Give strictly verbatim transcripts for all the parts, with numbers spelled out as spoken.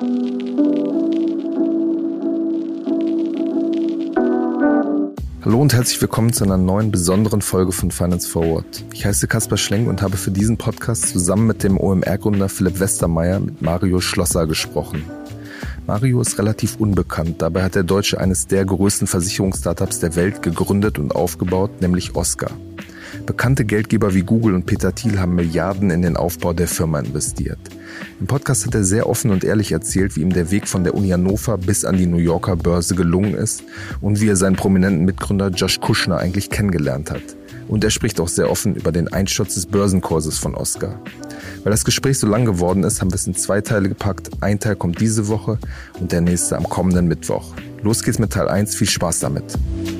Hallo und herzlich willkommen zu einer neuen besonderen Folge von Finance Forward. Ich heiße Kaspar Schlenk und habe für diesen Podcast zusammen mit dem O M R-Gründer Philipp Westermeier mit Mario Schlosser gesprochen. Mario ist relativ unbekannt, dabei hat der Deutsche eines der größten Versicherungsstartups der Welt gegründet und aufgebaut, nämlich Oscar. Bekannte Geldgeber wie Google und Peter Thiel haben Milliarden in den Aufbau der Firma investiert. Im Podcast hat er sehr offen und ehrlich erzählt, wie ihm der Weg von der Uni Hannover bis an die New Yorker Börse gelungen ist und wie er seinen prominenten Mitgründer Josh Kushner eigentlich kennengelernt hat. Und er spricht auch sehr offen über den Einsturz des Börsenkurses von Oscar. Weil das Gespräch so lang geworden ist, haben wir es in zwei Teile gepackt. Ein Teil kommt diese Woche und der nächste am kommenden Mittwoch. Los geht's mit Teil eins, viel Spaß damit.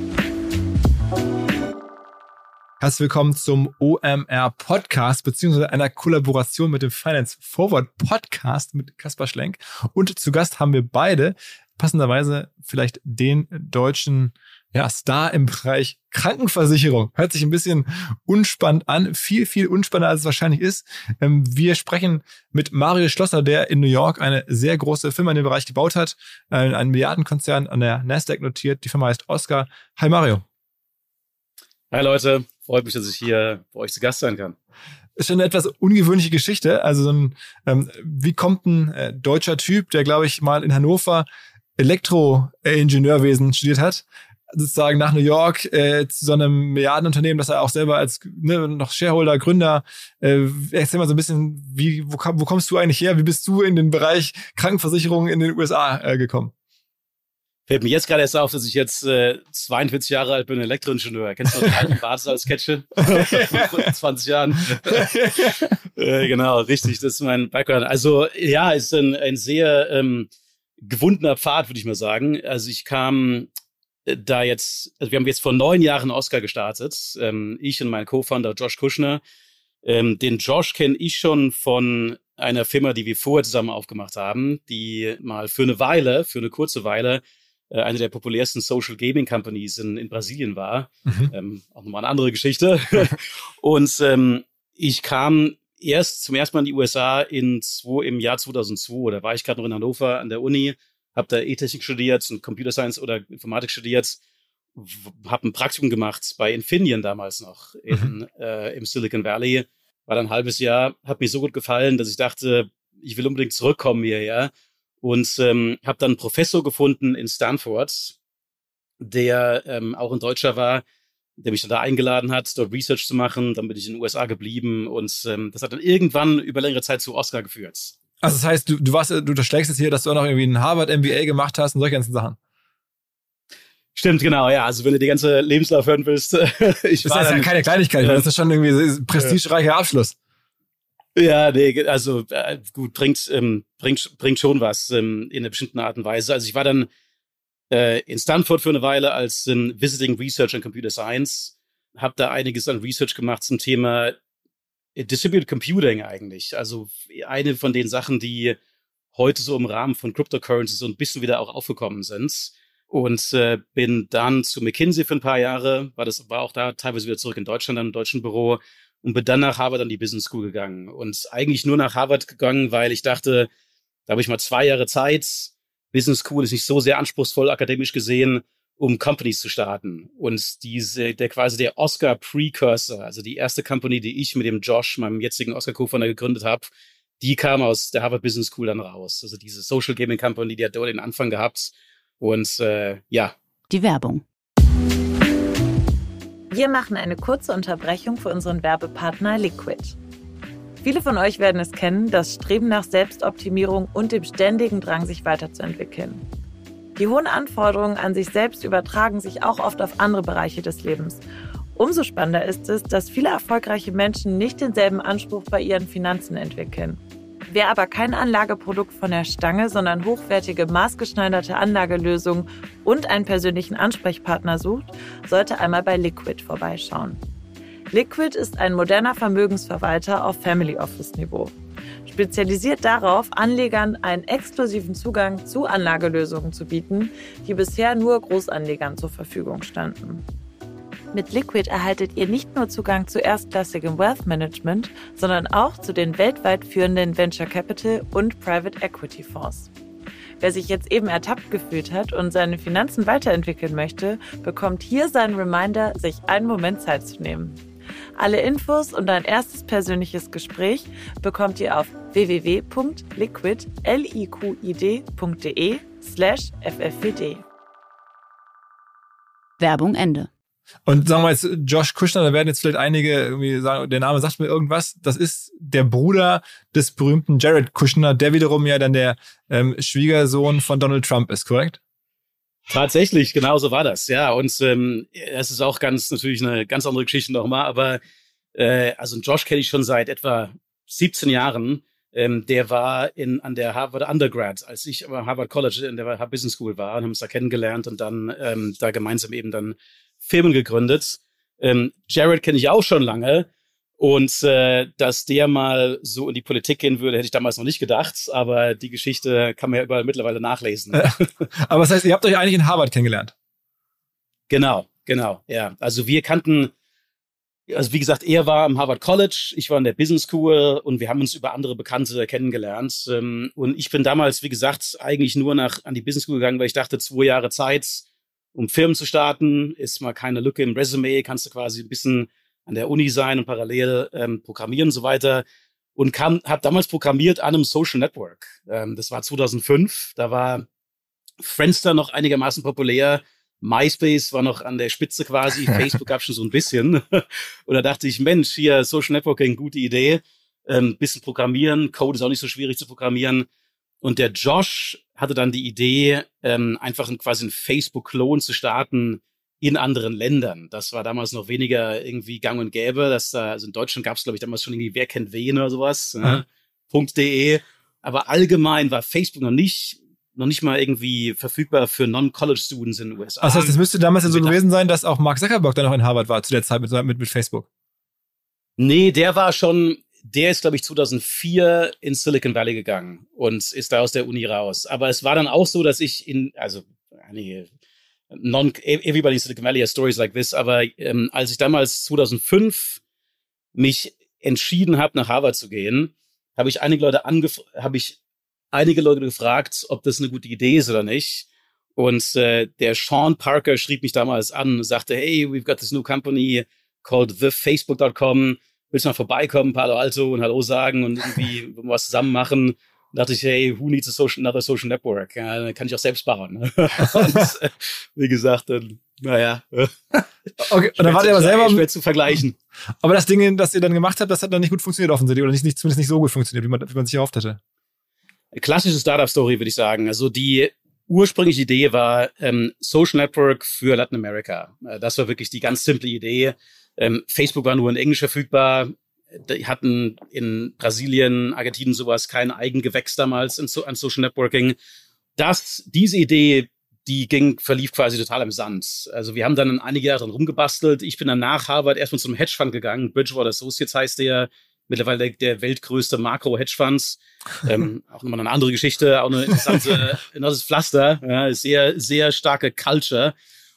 Herzlich willkommen zum O M R Podcast, beziehungsweise einer Kollaboration mit dem Finance Forward Podcast mit Kaspar Schlenk. Und zu Gast haben wir beide, passenderweise vielleicht den deutschen ja, Star im Bereich Krankenversicherung. Hört sich ein bisschen unspannend an, viel, viel unspannender, als es wahrscheinlich ist. Wir sprechen mit Mario Schlosser, der in New York eine sehr große Firma in dem Bereich gebaut hat, einen Milliardenkonzern an der Nasdaq notiert. Die Firma heißt Oscar. Hi Mario. Hi Leute, freut mich, dass ich hier bei euch zu Gast sein kann. Ist schon eine etwas ungewöhnliche Geschichte. Also so ein, ähm, wie kommt ein äh, deutscher Typ, der, glaube ich, mal in Hannover Elektroingenieurwesen studiert hat, sozusagen nach New York äh, zu so einem Milliardenunternehmen, das er auch selber als ne, noch Shareholder, Gründer, äh, erzähl mal so ein bisschen, wie wo, wo kommst du eigentlich her? Wie bist du in den Bereich Krankenversicherung in den U S A äh, gekommen? Fällt mir jetzt gerade erst auf, dass ich jetzt äh, zweiundvierzig Jahre alt bin, Elektroingenieur. Kennst du noch den alten Bartes als Sketche? Vor zwanzig Jahren. äh, genau, richtig, das ist mein Background. Also ja, ist ein, ein sehr ähm, gewundener Pfad, würde ich mal sagen. Also ich kam äh, da jetzt, also wir haben jetzt vor neun Jahren Oscar gestartet. Ähm, ich und mein Co-Founder Josh Kushner. Ähm, den Josh kenne ich schon von einer Firma, die wir vorher zusammen aufgemacht haben, die mal für eine Weile, für eine kurze Weile, eine der populärsten Social Gaming Companies in, in Brasilien war. Mhm. Ähm, auch nochmal eine andere Geschichte. Und ähm, ich kam erst zum ersten Mal in die U S A in zwei, im Jahr zweitausendzwei. Da war ich gerade noch in Hannover an der Uni, habe da E-Technik studiert und Computer Science oder Informatik studiert, habe ein Praktikum gemacht bei Infineon damals noch in, mhm. äh, im Silicon Valley. War dann ein halbes Jahr, hat mir so gut gefallen, dass ich dachte, ich will unbedingt zurückkommen hierher. Und ähm, habe dann einen Professor gefunden in Stanford, der ähm, auch ein Deutscher war, der mich dann da eingeladen hat, dort Research zu machen. Dann bin ich in den U S A geblieben und ähm, das hat dann irgendwann über längere Zeit zu Oscar geführt. Also das heißt, du, du warst, du unterschlägst jetzt hier, dass du auch noch irgendwie einen Harvard M B A gemacht hast und solche ganzen Sachen. Stimmt, genau, ja. Also wenn du die ganze Lebenslauf hören willst. ich das ist ja keine Kleinigkeit, äh, das ist schon irgendwie ein prestigereicher Abschluss. Ja, nee, also äh, gut, bringt, ähm, bringt, bringt schon was ähm, in einer bestimmten Art und Weise. Also ich war dann äh, in Stanford für eine Weile als ähm, Visiting Research in Computer Science, habe da einiges an Research gemacht zum Thema äh, Distributed Computing eigentlich. Also eine von den Sachen, die heute so im Rahmen von Cryptocurrency so ein bisschen wieder auch aufgekommen sind. Und äh, bin dann zu McKinsey für ein paar Jahre, war das war auch da teilweise wieder zurück in Deutschland, dann im deutschen Büro. Und bin dann nach Harvard an die Business School gegangen. Und eigentlich nur nach Harvard gegangen, weil ich dachte, da habe ich mal zwei Jahre Zeit. Business School ist nicht so sehr anspruchsvoll akademisch gesehen, um Companies zu starten. Und diese, der quasi der Oscar Precursor, also die erste Company, die ich mit dem Josh, meinem jetzigen Oscar Co-Founder, gegründet habe, die kam aus der Harvard Business School dann raus. Also diese Social Gaming Company, die hat dort den Anfang gehabt. Und äh, ja. Die Werbung. Wir machen eine kurze Unterbrechung für unseren Werbepartner Liquid. Viele von euch werden es kennen, das Streben nach Selbstoptimierung und dem ständigen Drang, sich weiterzuentwickeln. Die hohen Anforderungen an sich selbst übertragen sich auch oft auf andere Bereiche des Lebens. Umso spannender ist es, dass viele erfolgreiche Menschen nicht denselben Anspruch bei ihren Finanzen entwickeln. Wer aber kein Anlageprodukt von der Stange, sondern hochwertige, maßgeschneiderte Anlagelösungen und einen persönlichen Ansprechpartner sucht, sollte einmal bei Liquid vorbeischauen. Liquid ist ein moderner Vermögensverwalter auf Family Office Niveau. Spezialisiert darauf, Anlegern einen exklusiven Zugang zu Anlagelösungen zu bieten, die bisher nur Großanlegern zur Verfügung standen. Mit Liquid erhaltet ihr nicht nur Zugang zu erstklassigem Wealth Management, sondern auch zu den weltweit führenden Venture Capital und Private Equity Fonds. Wer sich jetzt eben ertappt gefühlt hat und seine Finanzen weiterentwickeln möchte, bekommt hier seinen Reminder, sich einen Moment Zeit zu nehmen. Alle Infos und ein erstes persönliches Gespräch bekommt ihr auf www.liquid punkt de slash ffvd. Werbung Ende. Und sagen wir jetzt, Josh Kushner, da werden jetzt vielleicht einige irgendwie sagen, der Name sagt mir irgendwas. Das ist der Bruder des berühmten Jared Kushner, der wiederum ja dann der ähm, Schwiegersohn von Donald Trump ist, korrekt? Tatsächlich, genau so war das, ja. Und ähm, es ist auch ganz natürlich eine ganz andere Geschichte nochmal, aber äh, also Josh kenne ich schon seit etwa siebzehn Jahren. Ähm, der war in an der Harvard Undergrad, als ich am Harvard College in der Harvard Business School war, und haben uns da kennengelernt und dann ähm, da gemeinsam eben dann Firmen gegründet. Ähm, Jared kenne ich auch schon lange. Und äh, dass der mal so in die Politik gehen würde, hätte ich damals noch nicht gedacht. Aber die Geschichte kann man ja überall mittlerweile nachlesen. Aber das heißt, ihr habt euch eigentlich in Harvard kennengelernt? Genau, genau, ja. Also wir kannten, also wie gesagt, er war am Harvard College, ich war in der Business School und wir haben uns über andere Bekannte kennengelernt. Und ich bin damals, wie gesagt, eigentlich nur nach an die Business School gegangen, weil ich dachte, zwei Jahre Zeit, um Firmen zu starten, ist mal keine Lücke im Resümee, kannst du quasi ein bisschen an der Uni sein und parallel ähm, programmieren und so weiter. Und kam, habe damals programmiert an einem Social Network. Ähm, das war zweitausendfünf, da war Friendster noch einigermaßen populär, MySpace war noch an der Spitze quasi, Facebook gab schon so ein bisschen. Und da dachte ich, Mensch, hier Social Networking, gute Idee, ähm, bisschen programmieren, Code ist auch nicht so schwierig zu programmieren. Und der Josh hatte dann die Idee, ähm, einfach quasi einen Facebook-Klon zu starten in anderen Ländern. Das war damals noch weniger irgendwie gang und gäbe. Dass da, also in Deutschland gab es, glaube ich, damals schon irgendwie Wer kennt wen oder sowas, mhm. ne? .de. Aber allgemein war Facebook noch nicht, noch nicht mal irgendwie verfügbar für Non-College-Students in den U S A. Das heißt, es müsste damals ja so gewesen sein, dass auch Mark Zuckerberg dann noch in Harvard war zu der Zeit mit, mit, mit Facebook. Nee, der war schon... Der ist, glaube ich, zweitausendvier in Silicon Valley gegangen und ist da aus der Uni raus. Aber es war dann auch so, dass ich in, also einige, non, everybody in Silicon Valley has stories like this, aber ähm, als ich damals zweitausendfünf mich entschieden habe, nach Harvard zu gehen, habe ich einige Leute angef- habe ich einige Leute gefragt, ob das eine gute Idee ist oder nicht. Und äh, der Sean Parker schrieb mich damals an und sagte, hey, we've got this new company called the facebook dot com. Willst du mal vorbeikommen, Palo Alto, und Hallo sagen und irgendwie was zusammen machen? Da dachte ich, hey, who needs a social, another social network? Ja, dann kann ich auch selbst bauen. und, äh, wie gesagt, dann, naja. Okay, und dann wart ihr aber selber... Schwer zu vergleichen. Aber das Ding, das ihr dann gemacht habt, das hat dann nicht gut funktioniert offensichtlich, oder nicht, nicht, zumindest nicht so gut funktioniert, wie man, wie man sich erhofft hätte. Klassische Startup-Story, würde ich sagen. Also die ursprüngliche Idee war ähm, Social Network für Latin America. Das war wirklich die ganz simple Idee. Ähm, Facebook war nur in Englisch verfügbar. Die hatten in Brasilien, Argentinien sowas kein Eigengewächs damals in so, an Social Networking. Das, diese Idee, die ging, verlief quasi total im Sand. Also wir haben dann einige Jahre dran rumgebastelt. Ich bin dann nach Harvard erstmal zum Hedgefonds gegangen. Bridgewater Associates heißt der. Mittlerweile der, der weltgrößte Makro-Hedgefonds. ähm, auch nochmal eine andere Geschichte, auch eine interessante, interessantes Pflaster. Ja, sehr, sehr starke Culture.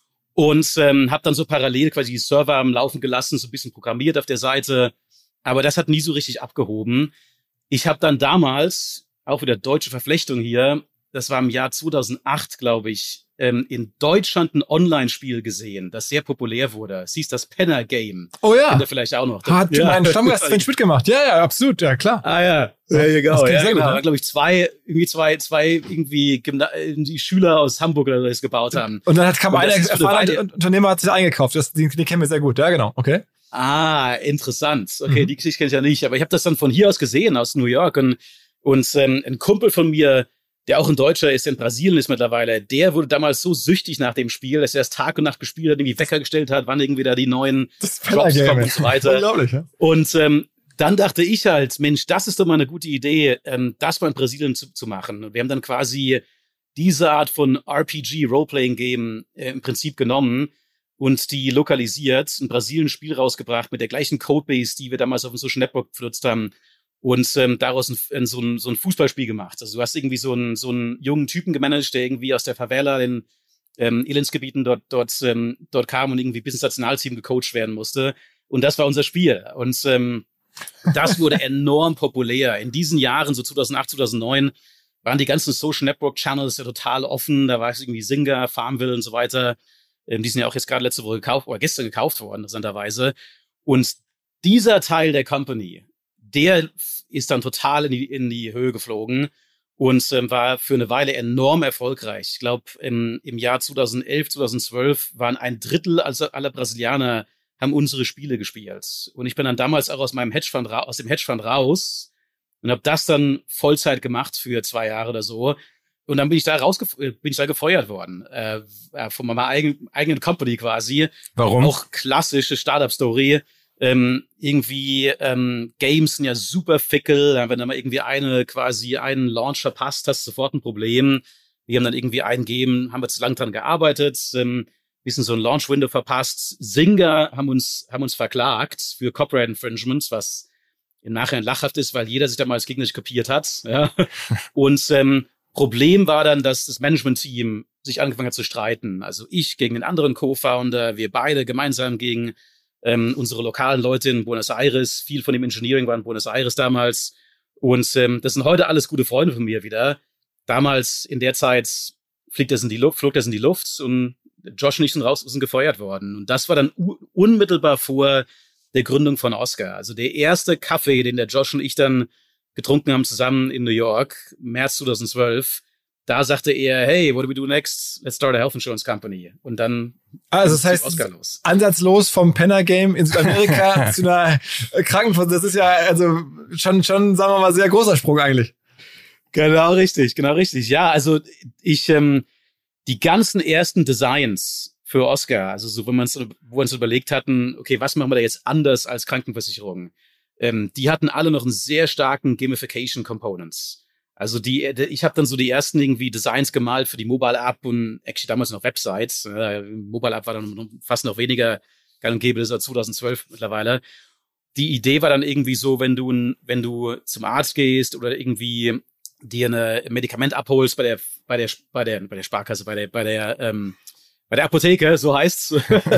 Und ähm, habe dann so parallel quasi die Server am Laufen gelassen, so ein bisschen programmiert auf der Seite. Aber das hat nie so richtig abgehoben. Ich habe dann damals, auch wieder deutsche Verflechtung hier, das war im Jahr zweitausendacht, glaube ich, ähm, in Deutschland ein Online-Spiel gesehen, das sehr populär wurde. Es hieß das Penner Game. Oh ja. Kennt ihr vielleicht auch noch. Hat ja. mein Stammgast Sven Schmidt gemacht. Ja, ja, absolut, ja, klar. Ah ja, there you go. Ja, sehr genau. gut, ne? Glaube ich, zwei, irgendwie zwei, zwei irgendwie Gymna- die Schüler aus Hamburg oder so das gebaut haben. Und dann hat, kam Und einer, das ist für erfahrener beide- Unternehmer hat sich eingekauft. Das, den, den kennen wir sehr gut. Ja, genau. Okay. Ah, interessant. Okay, Mhm. die Geschichte kenne ich ja nicht. Aber ich habe das dann von hier aus gesehen, aus New York. Und, und ähm, ein Kumpel von mir, der auch ein Deutscher ist, der in Brasilien ist mittlerweile, der wurde damals so süchtig nach dem Spiel, dass er das Tag und Nacht gespielt hat, irgendwie Wecker gestellt hat, wann irgendwie da die neuen Das Drops Penner-Game, kommen und so weiter. Unglaublich, ja. Und ähm, dann dachte ich halt, Mensch, das ist doch mal eine gute Idee, ähm, das mal in Brasilien zu, zu machen. Und wir haben dann quasi diese Art von R P G, Role-Playing-Game äh, im Prinzip genommen und die lokalisiert, in Brasilien ein Spiel rausgebracht mit der gleichen Codebase, die wir damals auf dem Social Network benutzt haben. Und ähm, daraus ein, ein, so, ein, so ein Fußballspiel gemacht. Also du hast irgendwie so einen, so einen jungen Typen gemanagt, der irgendwie aus der Favela in ähm, Elendsgebieten dort, dort, ähm, dort kam und irgendwie bis ins Nationalteam gecoacht werden musste. Und das war unser Spiel. Und ähm, das wurde enorm populär. In diesen Jahren, so zweitausendacht, zweitausendneun, waren die ganzen Social Network Channels ja total offen. Da war es irgendwie Zynga, Farmville und so weiter. Ähm, die sind ja auch jetzt gerade letzte Woche gekauft oder gestern gekauft worden, interessanterweise. Und dieser Teil der Company, der ist dann total in die, in die Höhe geflogen und ähm, war für eine Weile enorm erfolgreich. Ich glaube, im, im Jahr zweitausendelf, zweitausendzwölf waren ein Drittel aller Brasilianer haben unsere Spiele gespielt. Und ich bin dann damals auch aus meinem Hedgefonds ra- aus dem Hedgefonds raus und habe das dann Vollzeit gemacht für zwei Jahre oder so. Und dann bin ich da rausgef- bin ich da gefeuert worden äh, von meiner eigenen, eigenen Company quasi. Warum? Auch klassische Startup-Story. Ähm, irgendwie ähm, Games sind ja super fickel. Wenn du mal irgendwie eine quasi einen Launch verpasst, hast du sofort ein Problem. Wir haben dann irgendwie ein Game, haben wir zu lang dran gearbeitet. Ähm, bisschen so ein Launch-Window verpasst. Zynga haben uns, haben uns verklagt für Copyright Infringements, was im Nachhinein lachhaft ist, weil jeder sich da mal als Gegner nicht kopiert hat. Ja. Und ähm, Problem war dann, dass das Management-Team sich angefangen hat zu streiten. Also ich gegen den anderen Co-Founder, wir beide gemeinsam gegen ähm, unsere lokalen Leute in Buenos Aires. Viel von dem Engineering war in Buenos Aires damals. Und ähm, das sind heute alles gute Freunde von mir wieder. Damals in der Zeit fliegt das in die Luft, flog das in die Luft und Josh und ich sind raus, sind gefeuert worden. Und das war dann u- unmittelbar vor der Gründung von Oscar. Also der erste Kaffee, den der Josh und ich dann getrunken haben zusammen in New York, März zweitausendzwölf, da sagte er, hey, what do we do next? Let's start a health insurance company. Und dann also das heißt, Oscar los. Ansatzlos vom Penner-Game in Südamerika zu einer Krankenversicherung. Das ist ja also schon, schon, sagen wir mal, sehr großer Sprung eigentlich. Genau richtig, genau richtig. Ja, also ich, ähm, die ganzen ersten Designs für Oscar, also so, wenn man es, wo wir uns überlegt hatten, okay, was machen wir da jetzt anders als Krankenversicherung? Ähm, die hatten alle noch einen sehr starken Gamification Components. Also die, ich habe dann so die ersten irgendwie Designs gemalt für die Mobile App und actually damals noch Websites. Äh, Mobile App war dann fast noch weniger gang und gäbe, das war zweitausendzwölf mittlerweile. Die Idee war dann irgendwie so, wenn du, wenn du zum Arzt gehst oder irgendwie dir eine Medikament abholst bei der, bei der, bei der, bei der Sparkasse, bei der, bei der, ähm, bei der Apotheke, so heißt's.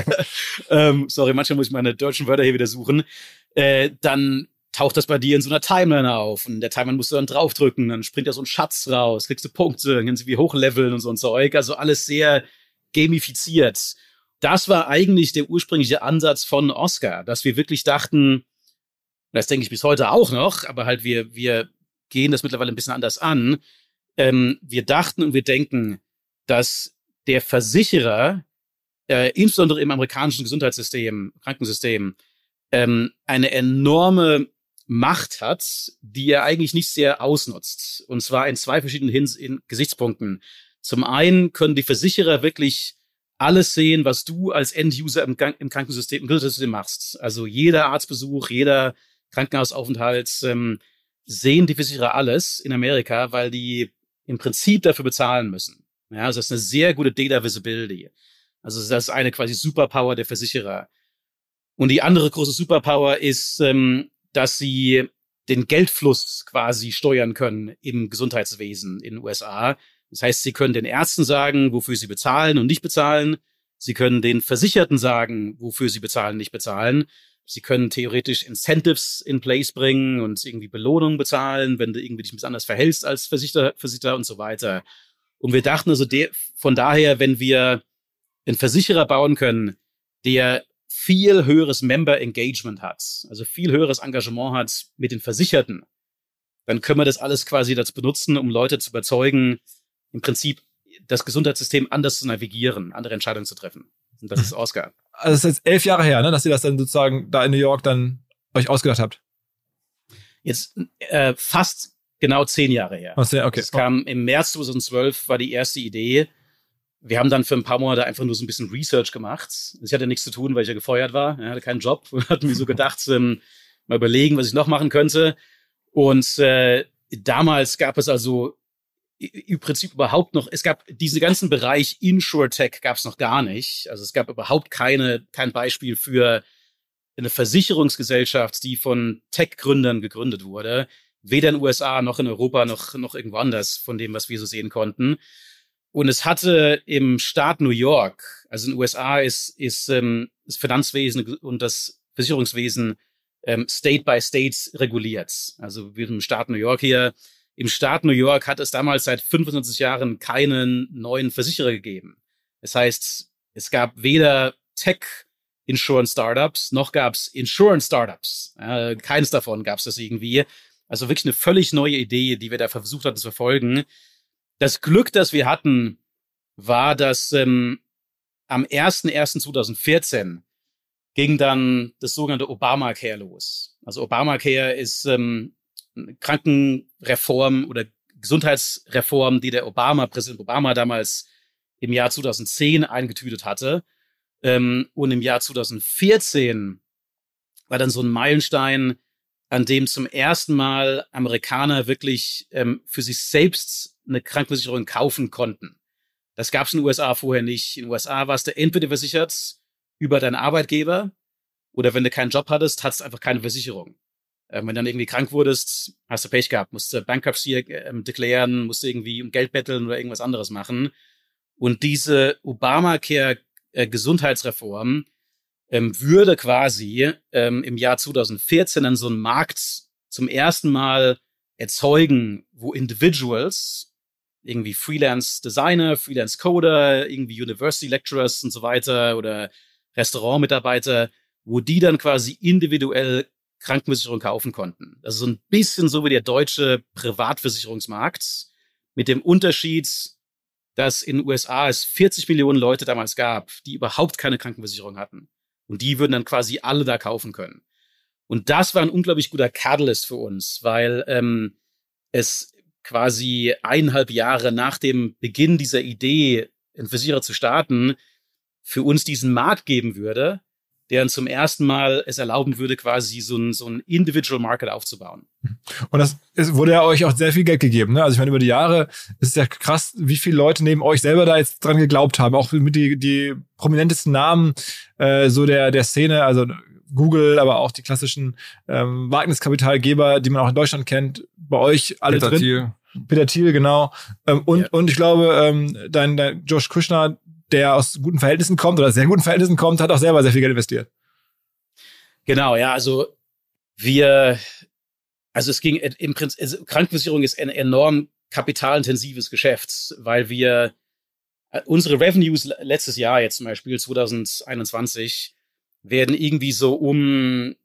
ähm, sorry, manchmal muss ich meine deutschen Wörter hier wieder suchen. Äh, dann taucht das bei dir in so einer Timeline auf und der Timeline musst du dann draufdrücken, dann springt da so ein Schatz raus, kriegst du Punkte, dann kannst du wie hochleveln und so ein Zeug. Also alles sehr gamifiziert. Das war eigentlich der ursprüngliche Ansatz von Oscar, dass wir wirklich dachten, das denke ich bis heute auch noch, aber halt wir, wir gehen das mittlerweile ein bisschen anders an. Ähm, wir dachten und wir denken, dass der Versicherer, äh, insbesondere im amerikanischen Gesundheitssystem, Krankensystem, ähm, eine enorme Macht hat, die er eigentlich nicht sehr ausnutzt. Und zwar in zwei verschiedenen Hins- in Gesichtspunkten. Zum einen können die Versicherer wirklich alles sehen, was du als End-User im, im Krankensystem, im Gesundheitssystem machst. Also jeder Arztbesuch, jeder Krankenhausaufenthalt, ähm, sehen die Versicherer alles in Amerika, weil die im Prinzip dafür bezahlen müssen. Ja, also das ist eine sehr gute Data Visibility. Also das ist eine quasi Superpower der Versicherer. Und die andere große Superpower ist, ähm, dass sie den Geldfluss quasi steuern können im Gesundheitswesen in den U S A. Das heißt, sie können den Ärzten sagen, wofür sie bezahlen und nicht bezahlen. Sie können den Versicherten sagen, wofür sie bezahlen und nicht bezahlen. Sie können theoretisch Incentives in place bringen und irgendwie Belohnungen bezahlen, wenn du irgendwie dich ein bisschen anders verhältst als Versicherer, Versicherer und so weiter. Und wir dachten also, der, von daher, wenn wir einen Versicherer bauen können, der viel höheres Member Engagement hat, also viel höheres Engagement hat mit den Versicherten, dann können wir das alles quasi dazu benutzen, um Leute zu überzeugen, im Prinzip das Gesundheitssystem anders zu navigieren, andere Entscheidungen zu treffen. Und das ist Oscar. Also das ist jetzt elf Jahre her, ne, dass ihr das dann sozusagen da in New York dann euch ausgedacht habt. Jetzt äh, fast genau zehn Jahre her. Okay, okay. Es kam im März zweitausendzwölf, war die erste Idee. Wir haben dann für ein paar Monate einfach nur so ein bisschen Research gemacht. Ich hatte nichts zu tun, weil ich ja gefeuert war. Ich hatte keinen Job und hatte mir so gedacht, ähm, mal überlegen, was ich noch machen könnte. Und äh, damals gab es also im Prinzip überhaupt noch, es gab diesen ganzen Bereich InsurTech gab es noch gar nicht. Also es gab überhaupt keine, kein Beispiel für eine Versicherungsgesellschaft, die von Tech-Gründern gegründet wurde. Weder in den U S A noch in Europa noch, noch irgendwo anders von dem, was wir so sehen konnten. Und es hatte im Staat New York, also in den U S A ist, ist ähm, das Finanzwesen und das Versicherungswesen ähm, State by State reguliert. Also wie im Staat New York hier im Staat New York hat es damals seit fünfundzwanzig Jahren keinen neuen Versicherer gegeben. Das heißt, es gab weder Tech-Insurance-Startups, noch gab es Insurance-Startups. Äh, keines davon gab es das irgendwie. Also wirklich eine völlig neue Idee, die wir da versucht hatten zu verfolgen. Das Glück, das wir hatten, war, dass ähm, am erster erster zweitausendvierzehn ging dann das sogenannte Obamacare los. Also Obamacare ist ähm, eine Krankenreform oder Gesundheitsreform, die der Obama, Präsident Obama damals im Jahr zweitausendzehn eingetütet hatte. Ähm, und im Jahr zweitausendvierzehn war dann so ein Meilenstein, an dem zum ersten Mal Amerikaner wirklich ähm, für sich selbst eine Krankenversicherung kaufen konnten. Das gab es in den U S A vorher nicht. In den U S A warst du entweder versichert über deinen Arbeitgeber oder wenn du keinen Job hattest, hattest du einfach keine Versicherung. Ähm, wenn du dann irgendwie krank wurdest, hast du Pech gehabt, musst du Bankruptcy ähm, deklarieren, musst du irgendwie um Geld betteln oder irgendwas anderes machen. Und diese Obamacare-Gesundheitsreform ähm, würde quasi ähm, im Jahr zweitausendvierzehn dann so einen Markt zum ersten Mal erzeugen, wo Individuals, irgendwie Freelance-Designer, Freelance-Coder, irgendwie University-Lecturers und so weiter oder Restaurantmitarbeiter, wo die dann quasi individuell Krankenversicherung kaufen konnten. Das ist so ein bisschen so wie der deutsche Privatversicherungsmarkt mit dem Unterschied, dass in den U S A es vierzig Millionen Leute damals gab, die überhaupt keine Krankenversicherung hatten. Und die würden dann quasi alle da kaufen können. Und das war ein unglaublich guter Catalyst für uns, weil ähm, es quasi eineinhalb Jahre nach dem Beginn dieser Idee, einen Versicherer zu starten, für uns diesen Markt geben würde, der dann zum ersten Mal es erlauben würde, quasi so ein, so ein Individual Market aufzubauen. Und das es wurde ja euch auch sehr viel Geld gegeben, ne? Also ich meine, über die Jahre ist es ja krass, wie viele Leute neben euch selber da jetzt dran geglaubt haben, auch mit die, die prominentesten Namen äh, so der, der Szene, also Google, aber auch die klassischen ähm, Wagniskapitalgeber, die man auch in Deutschland kennt, bei euch alle Peter drin. Thiel. Peter Thiel, genau. Ähm, und, Ja. und ich glaube, ähm, dein, dein Josh Kushner, der aus guten Verhältnissen kommt oder sehr guten Verhältnissen kommt, hat auch selber sehr viel Geld investiert. Genau, ja, also wir, also es ging im Prinzip, also Krankenversicherung ist ein enorm kapitalintensives Geschäft, weil wir unsere Revenues letztes Jahr jetzt zum Beispiel zwanzig einundzwanzig werden irgendwie so um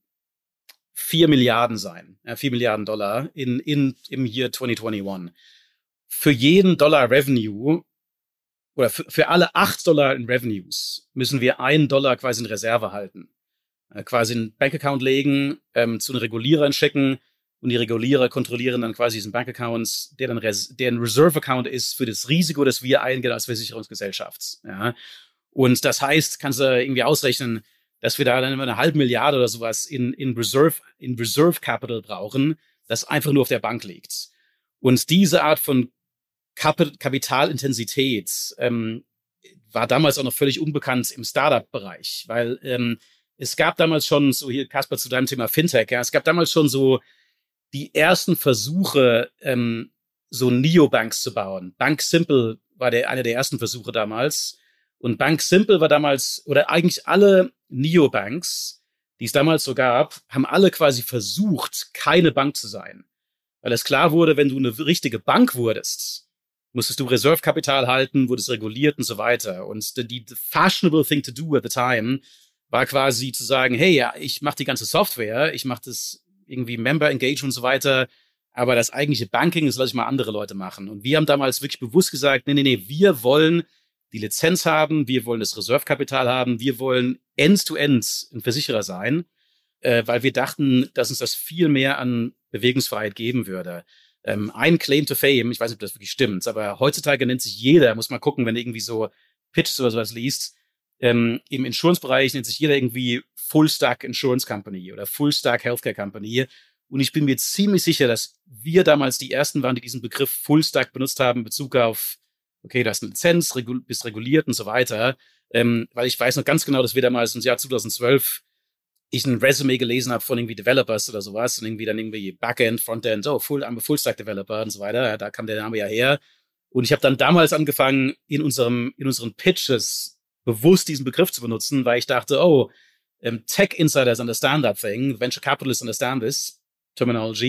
vier Milliarden sein, ja, vier Milliarden Dollar in, in, im Jahr zwanzig einundzwanzig. Für jeden Dollar Revenue oder für, für alle acht Dollar in Revenues müssen wir einen Dollar quasi in Reserve halten. Äh, quasi einen Bankaccount legen, ähm, zu den Regulierern schicken und die Regulierer kontrollieren dann quasi diesen Bankaccount, der dann Res- der ein Reserve-Account ist für das Risiko, das wir eingehen als Versicherungsgesellschaft. Ja. Und das heißt, kannst du irgendwie ausrechnen, dass wir da dann immer eine halbe Milliarde oder sowas in, in Reserve, in Reserve Capital brauchen, das einfach nur auf der Bank liegt. Und diese Art von Kap- Kapitalintensität ähm, war damals auch noch völlig unbekannt im Startup-Bereich, weil ähm, es gab damals schon, so hier Kasper zu deinem Thema Fintech, ja, es gab damals schon so die ersten Versuche, ähm, so Neobanks zu bauen. Bank Simple war der, einer der ersten Versuche damals. Und Bank Simple war damals, oder eigentlich alle Neobanks, die es damals so gab, haben alle quasi versucht, keine Bank zu sein. Weil es klar wurde, wenn du eine richtige Bank wurdest, musstest du Reservekapital halten, wurdest reguliert und so weiter. Und die, the fashionable thing to do at the time war quasi zu sagen, hey, ja, ich mache die ganze Software, ich mache das irgendwie Member Engagement und so weiter, aber das eigentliche Banking, das lasse ich mal andere Leute machen. Und wir haben damals wirklich bewusst gesagt, nee, nee, nee, wir wollen die Lizenz haben, wir wollen das Reservekapital haben, wir wollen End-to-End ein Versicherer sein, äh, weil wir dachten, dass uns das viel mehr an Bewegungsfreiheit geben würde. Ähm, ein Claim to Fame, ich weiß nicht, ob das wirklich stimmt, aber heutzutage nennt sich jeder, muss mal gucken, wenn du irgendwie so Pitches oder sowas liest, ähm, im Insurance-Bereich nennt sich jeder irgendwie Full-Stack Insurance Company oder Full-Stack Healthcare Company. Und ich bin mir ziemlich sicher, dass wir damals die Ersten waren, die diesen Begriff Full-Stack benutzt haben in Bezug auf, okay, du hast eine Lizenz, regul- bist reguliert und so weiter. Ähm, weil ich weiß noch ganz genau, dass wir damals im Jahr zweitausendzwölf ich ein Resume gelesen habe von irgendwie Developers oder sowas und irgendwie dann irgendwie Backend, Frontend, oh, full, I'm a Full-Stack-Developer und so weiter. Ja, da kam der Name ja her. Und ich habe dann damals angefangen, in unserem, in unseren Pitches bewusst diesen Begriff zu benutzen, weil ich dachte, oh, um, Tech Insiders understand that thing, Venture Capitalists understand this terminology,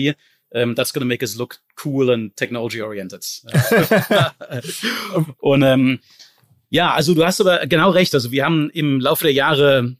Um, that's going to make us look cool and technology-oriented. Und ähm, ja, also du hast aber genau recht. Also wir haben im Laufe der Jahre,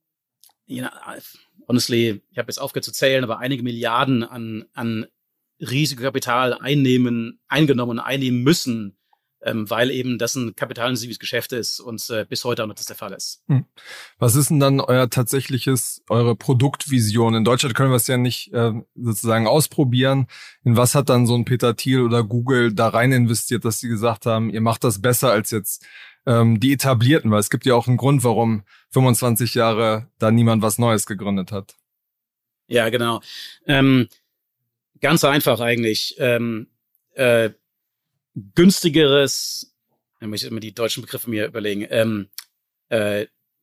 you know, honestly, ich habe jetzt aufgehört zu zählen, aber einige Milliarden an, an Risikokapital einnehmen, eingenommen und einnehmen müssen, ähm, weil eben das ein kapitalintensives Geschäft ist und äh, bis heute auch noch das der Fall ist. Was ist denn dann euer tatsächliches, eure Produktvision? In Deutschland können wir es ja nicht äh, sozusagen ausprobieren. In was hat dann so ein Peter Thiel oder Google da rein investiert, dass sie gesagt haben, ihr macht das besser als jetzt ähm, die Etablierten? Weil es gibt ja auch einen Grund, warum fünfundzwanzig Jahre da niemand was Neues gegründet hat. Ja, genau. Ähm, ganz einfach eigentlich. Ähm, äh, günstigeres, da muss ich immer die deutschen Begriffe mir überlegen, ähm, äh,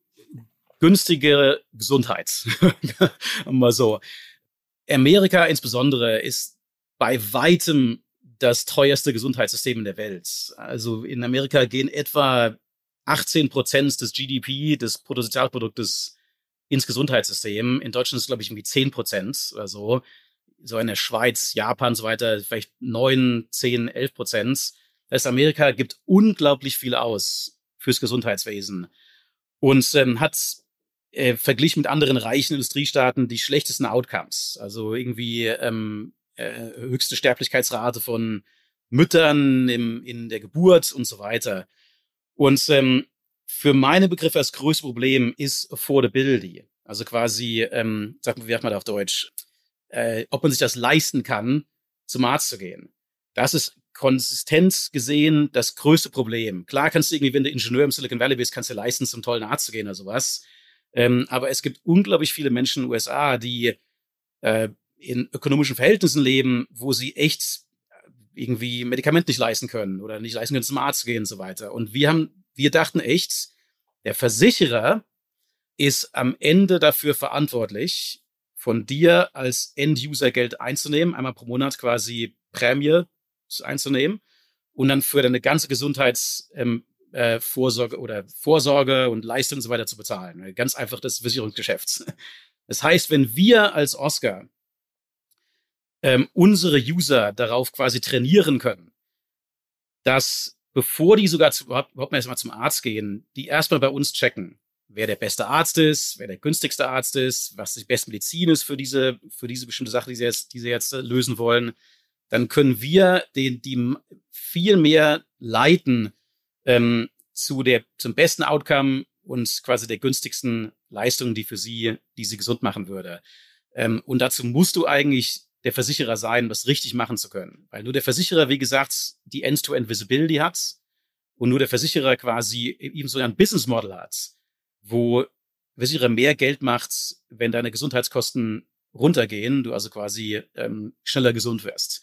günstigere Gesundheit. Mal so. Amerika insbesondere ist bei weitem das teuerste Gesundheitssystem in der Welt. Also in Amerika gehen etwa achtzehn Prozent des G D P, des Bruttosozialproduktes, ins Gesundheitssystem. In Deutschland ist es, glaube ich, irgendwie zehn Prozent oder so. So in der Schweiz, Japan und so weiter, vielleicht neun, zehn, elf Prozent. Das heißt, Amerika gibt unglaublich viel aus fürs Gesundheitswesen und ähm, hat äh, verglichen mit anderen reichen Industriestaaten die schlechtesten Outcomes. Also irgendwie ähm, äh, höchste Sterblichkeitsrate von Müttern im, in der Geburt und so weiter. Und ähm, für meine Begriffe das größte Problem ist Affordability. Also quasi, ähm, sag mal, wie sagt man da auf Deutsch? Äh, ob man sich das leisten kann, zum Arzt zu gehen. Das ist konsistent gesehen das größte Problem. Klar kannst du irgendwie, wenn du Ingenieur im Silicon Valley bist, kannst du leisten, zum tollen Arzt zu gehen oder sowas. Ähm, aber es gibt unglaublich viele Menschen in den U S A, die äh, in ökonomischen Verhältnissen leben, wo sie echt irgendwie Medikamente nicht leisten können oder nicht leisten können, zum Arzt zu gehen und so weiter. Und wir haben, wir dachten echt, der Versicherer ist am Ende dafür verantwortlich, von dir als End-User Geld einzunehmen, einmal pro Monat quasi Prämie einzunehmen und dann für deine ganze Gesundheitsvorsorge ähm, äh, Vorsorge oder Vorsorge und Leistung und so weiter zu bezahlen. Ganz einfach das Versicherungsgeschäft. Das heißt, wenn wir als Oscar ähm, unsere User darauf quasi trainieren können, dass bevor die sogar zu, überhaupt erst mal zum Arzt gehen, die erstmal bei uns checken, wer der beste Arzt ist, wer der günstigste Arzt ist, was die beste Medizin ist für diese, für diese bestimmte Sache, die sie jetzt, die sie jetzt lösen wollen, dann können wir den, die viel mehr leiten ähm, zu der, zum besten Outcome und quasi der günstigsten Leistung, die für sie, die sie gesund machen würde. Ähm, und dazu musst du eigentlich der Versicherer sein, das richtig machen zu können. Weil nur der Versicherer, wie gesagt, die End-to-End-Visibility hat und nur der Versicherer quasi eben so ein Business Model hat, wo Versicherer mehr Geld macht, wenn deine Gesundheitskosten runtergehen, du also quasi ähm, schneller gesund wirst.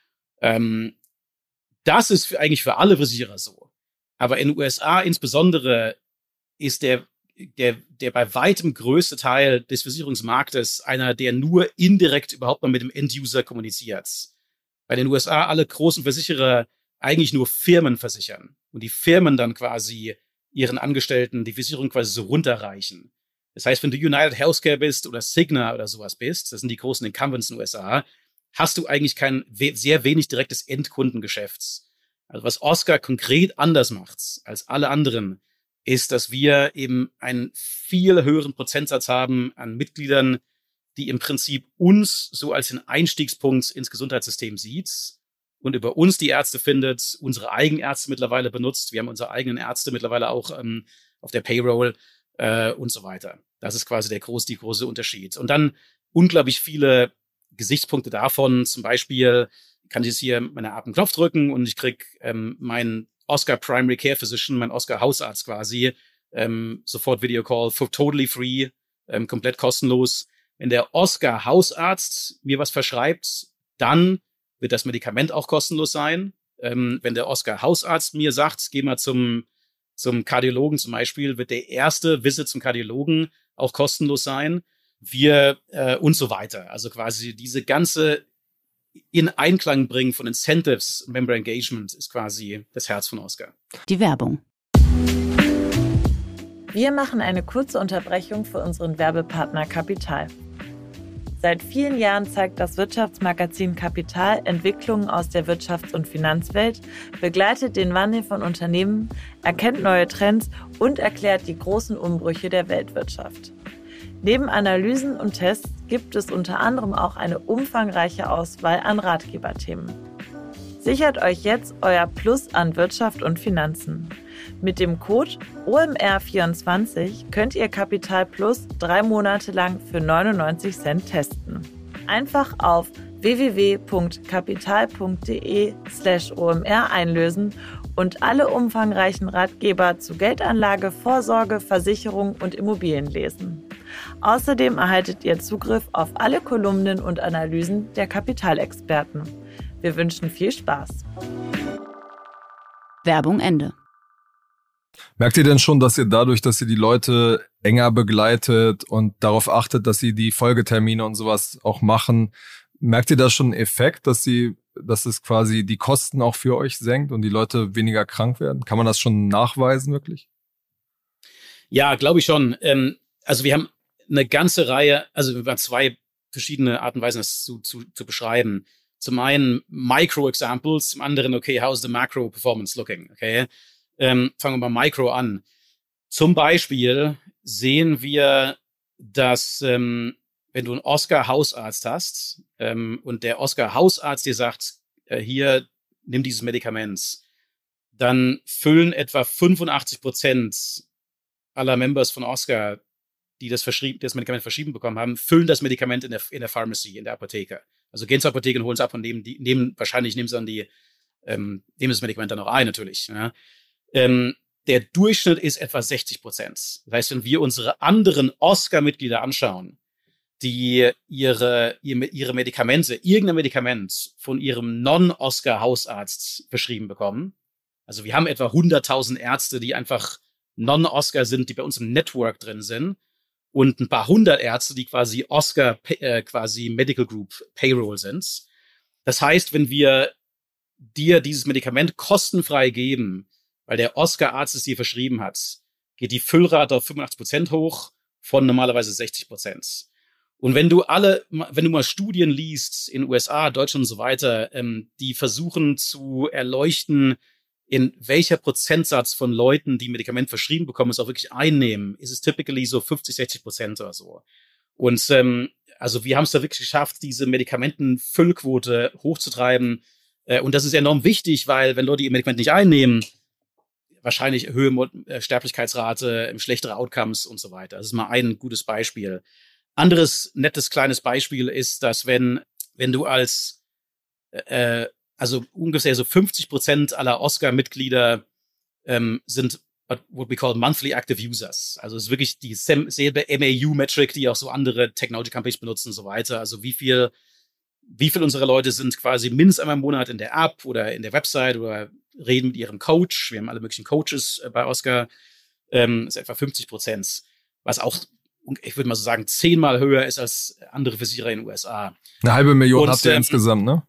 Ähm, das ist für, eigentlich für alle Versicherer so. Aber in den U S A insbesondere ist der, der, der bei weitem größte Teil des Versicherungsmarktes einer, der nur indirekt überhaupt mal mit dem End-User kommuniziert. Bei den U S A alle großen Versicherer eigentlich nur Firmen versichern und die Firmen dann quasi ihren Angestellten die Versicherung quasi so runterreichen. Das heißt, wenn du United Healthcare bist oder Cigna oder sowas bist, das sind die großen Incumbents in den U S A, hast du eigentlich kein we- sehr wenig direktes Endkundengeschäft. Also was Oscar konkret anders macht als alle anderen, ist, dass wir eben einen viel höheren Prozentsatz haben an Mitgliedern, die im Prinzip uns so als den Einstiegspunkt ins Gesundheitssystem sieht und über uns die Ärzte findet, unsere eigenen Ärzte mittlerweile benutzt. Wir haben unsere eigenen Ärzte mittlerweile auch ähm, auf der Payroll äh, und so weiter. Das ist quasi der große, die große Unterschied. Und dann unglaublich viele Gesichtspunkte davon. Zum Beispiel kann ich jetzt hier meine Art einen Knopf drücken und ich krieg ähm, meinen Oscar Primary Care Physician, mein Oscar Hausarzt quasi, ähm, sofort Video Call, for totally free, ähm, komplett kostenlos. Wenn der Oscar Hausarzt mir was verschreibt, dann wird das Medikament auch kostenlos sein. Ähm, wenn der Oscar Hausarzt mir sagt, geh mal zum, zum Kardiologen zum Beispiel, wird der erste Visit zum Kardiologen auch kostenlos sein. Wir äh, und so weiter. Also quasi diese ganze in Einklang bringen von Incentives, Member Engagement ist quasi das Herz von Oscar. Die Werbung. Wir machen eine kurze Unterbrechung für unseren Werbepartner Kapital. Seit vielen Jahren zeigt das Wirtschaftsmagazin Kapital Entwicklungen aus der Wirtschafts- und Finanzwelt, begleitet den Wandel von Unternehmen, erkennt neue Trends und erklärt die großen Umbrüche der Weltwirtschaft. Neben Analysen und Tests gibt es unter anderem auch eine umfangreiche Auswahl an Ratgeberthemen. Sichert euch jetzt euer Plus an Wirtschaft und Finanzen. Mit dem Code O M R vierundzwanzig könnt ihr Kapital Plus drei Monate lang für neunundneunzig Cent testen. Einfach auf w w w punkt kapital punkt d e slash O M R einlösen und alle umfangreichen Ratgeber zu Geldanlage, Vorsorge, Versicherung und Immobilien lesen. Außerdem erhaltet ihr Zugriff auf alle Kolumnen und Analysen der Kapitalexperten. Wir wünschen viel Spaß. Werbung Ende. Merkt ihr denn schon, dass ihr dadurch, dass ihr die Leute enger begleitet und darauf achtet, dass sie die Folgetermine und sowas auch machen, merkt ihr da schon einen Effekt, dass sie, dass es quasi die Kosten auch für euch senkt und die Leute weniger krank werden? Kann man das schon nachweisen wirklich? Ja, glaube ich schon. Ähm, also wir haben eine ganze Reihe, also wir haben zwei verschiedene Arten und Weisen, das zu, zu, zu beschreiben. Zum einen Micro-Examples, zum anderen, okay, how's the macro-performance looking? Okay, ähm, fangen wir mal Micro an. Zum Beispiel sehen wir, dass ähm, wenn du einen Oscar-Hausarzt hast ähm, und der Oscar-Hausarzt dir sagt, äh, hier, nimm dieses Medikament, dann füllen etwa fünfundachtzig Prozent aller Members von Oscar, die das, verschrieben, das Medikament verschrieben bekommen haben, füllen das Medikament in der, in der Pharmacy, in der Apotheke. Also gehen zur Apotheke und holen es ab und nehmen, die, nehmen wahrscheinlich nehmen sie dann die, ähm, nehmen das Medikament dann auch ein, natürlich. Ja. Ähm, der Durchschnitt ist etwa sechzig Prozent. Das heißt, wenn wir unsere anderen Oscar-Mitglieder anschauen, die ihre, ihre Medikamente, irgendein Medikament von ihrem Non-Oscar-Hausarzt verschrieben bekommen. Also wir haben etwa hunderttausend Ärzte, die einfach Non-Oscar sind, die bei uns im Network drin sind. Und ein paar hundert Ärzte, die quasi Oscar, äh, quasi Medical Group Payroll sind. Das heißt, wenn wir dir dieses Medikament kostenfrei geben, weil der Oscar-Arzt es dir verschrieben hat, geht die Füllrate auf fünfundachtzig Prozent hoch von normalerweise sechzig Prozent. Und wenn du alle, wenn du mal Studien liest in U S A, Deutschland und so weiter, ähm, die versuchen zu erleuchten, in welcher Prozentsatz von Leuten, die Medikament verschrieben bekommen, es auch wirklich einnehmen, ist es typically so fünfzig, sechzig Prozent oder so. Und ähm, also wir haben es da wirklich geschafft, diese Medikamentenfüllquote hochzutreiben. Äh, und das ist enorm wichtig, weil wenn Leute ihr Medikament nicht einnehmen, wahrscheinlich höhere Mo- äh, Sterblichkeitsrate, schlechtere Outcomes und so weiter. Das ist mal ein gutes Beispiel. Anderes nettes kleines Beispiel ist, dass wenn wenn du als äh, also ungefähr so fünfzig Prozent aller Oscar-Mitglieder ähm, sind what we call monthly active users. Also es ist wirklich dieselbe M A U-Metric, die auch so andere Technology Companies benutzen und so weiter. Also wie viel wie viel unserer Leute sind quasi mindestens einmal im Monat in der App oder in der Website oder reden mit ihrem Coach. Wir haben alle möglichen Coaches äh, bei Oscar. Ähm, ist etwa fünfzig Prozent, was auch, ich würde mal so sagen, zehnmal höher ist als andere Versicherer in den U S A. Eine halbe Million und, habt ihr ähm, insgesamt, ne?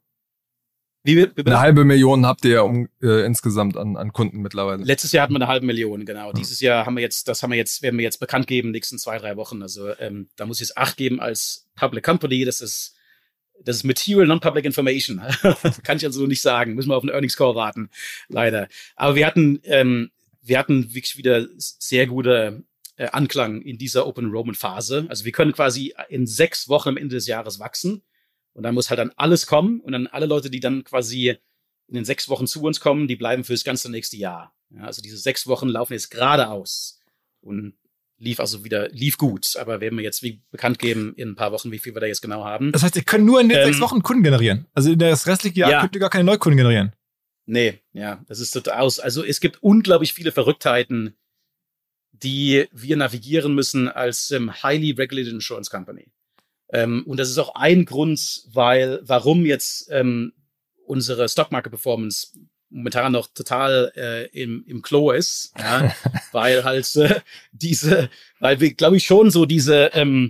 Wie, wie, wie Eine halbe Million habt ihr ja um, äh, insgesamt an, an Kunden mittlerweile. Letztes Jahr hatten wir eine halbe Million, genau. Hm. Dieses Jahr haben wir jetzt, das haben wir jetzt, werden wir jetzt bekannt geben, nächsten zwei, drei Wochen. Also ähm, da muss ich jetzt Acht geben als Public Company. Das ist, das ist Material Non-Public Information. Kann ich also nicht sagen. Müssen wir auf den Earnings Call warten, leider. Aber wir hatten, ähm, wir hatten wirklich wieder sehr gute äh, Anklang in dieser Open Enrollment Phase. Also wir können quasi in sechs Wochen am Ende des Jahres wachsen. Und dann muss halt dann alles kommen und dann alle Leute, die dann quasi in den sechs Wochen zu uns kommen, die bleiben fürs ganze nächste Jahr. Ja, also diese sechs Wochen laufen jetzt gerade aus und lief also wieder, lief gut. Aber werden wir jetzt wie bekannt geben in ein paar Wochen, wie viel wir da jetzt genau haben. Das heißt, ihr könnt nur in den Ähm, sechs Wochen Kunden generieren. Also in das restliche Jahr ja. könnt ihr gar keine Neukunden generieren. Nee, ja, das ist total aus. Also es gibt unglaublich viele Verrücktheiten, die wir navigieren müssen als ähm, highly regulated insurance company. Ähm, und das ist auch ein Grund, weil, warum jetzt ähm, unsere Stockmarket-Performance momentan noch total äh, im, im Klo ist, ja, weil halt äh, diese, weil wir, glaube ich, schon so diese ähm,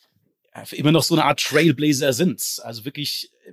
immer noch so eine Art Trailblazer sind. Also wirklich äh,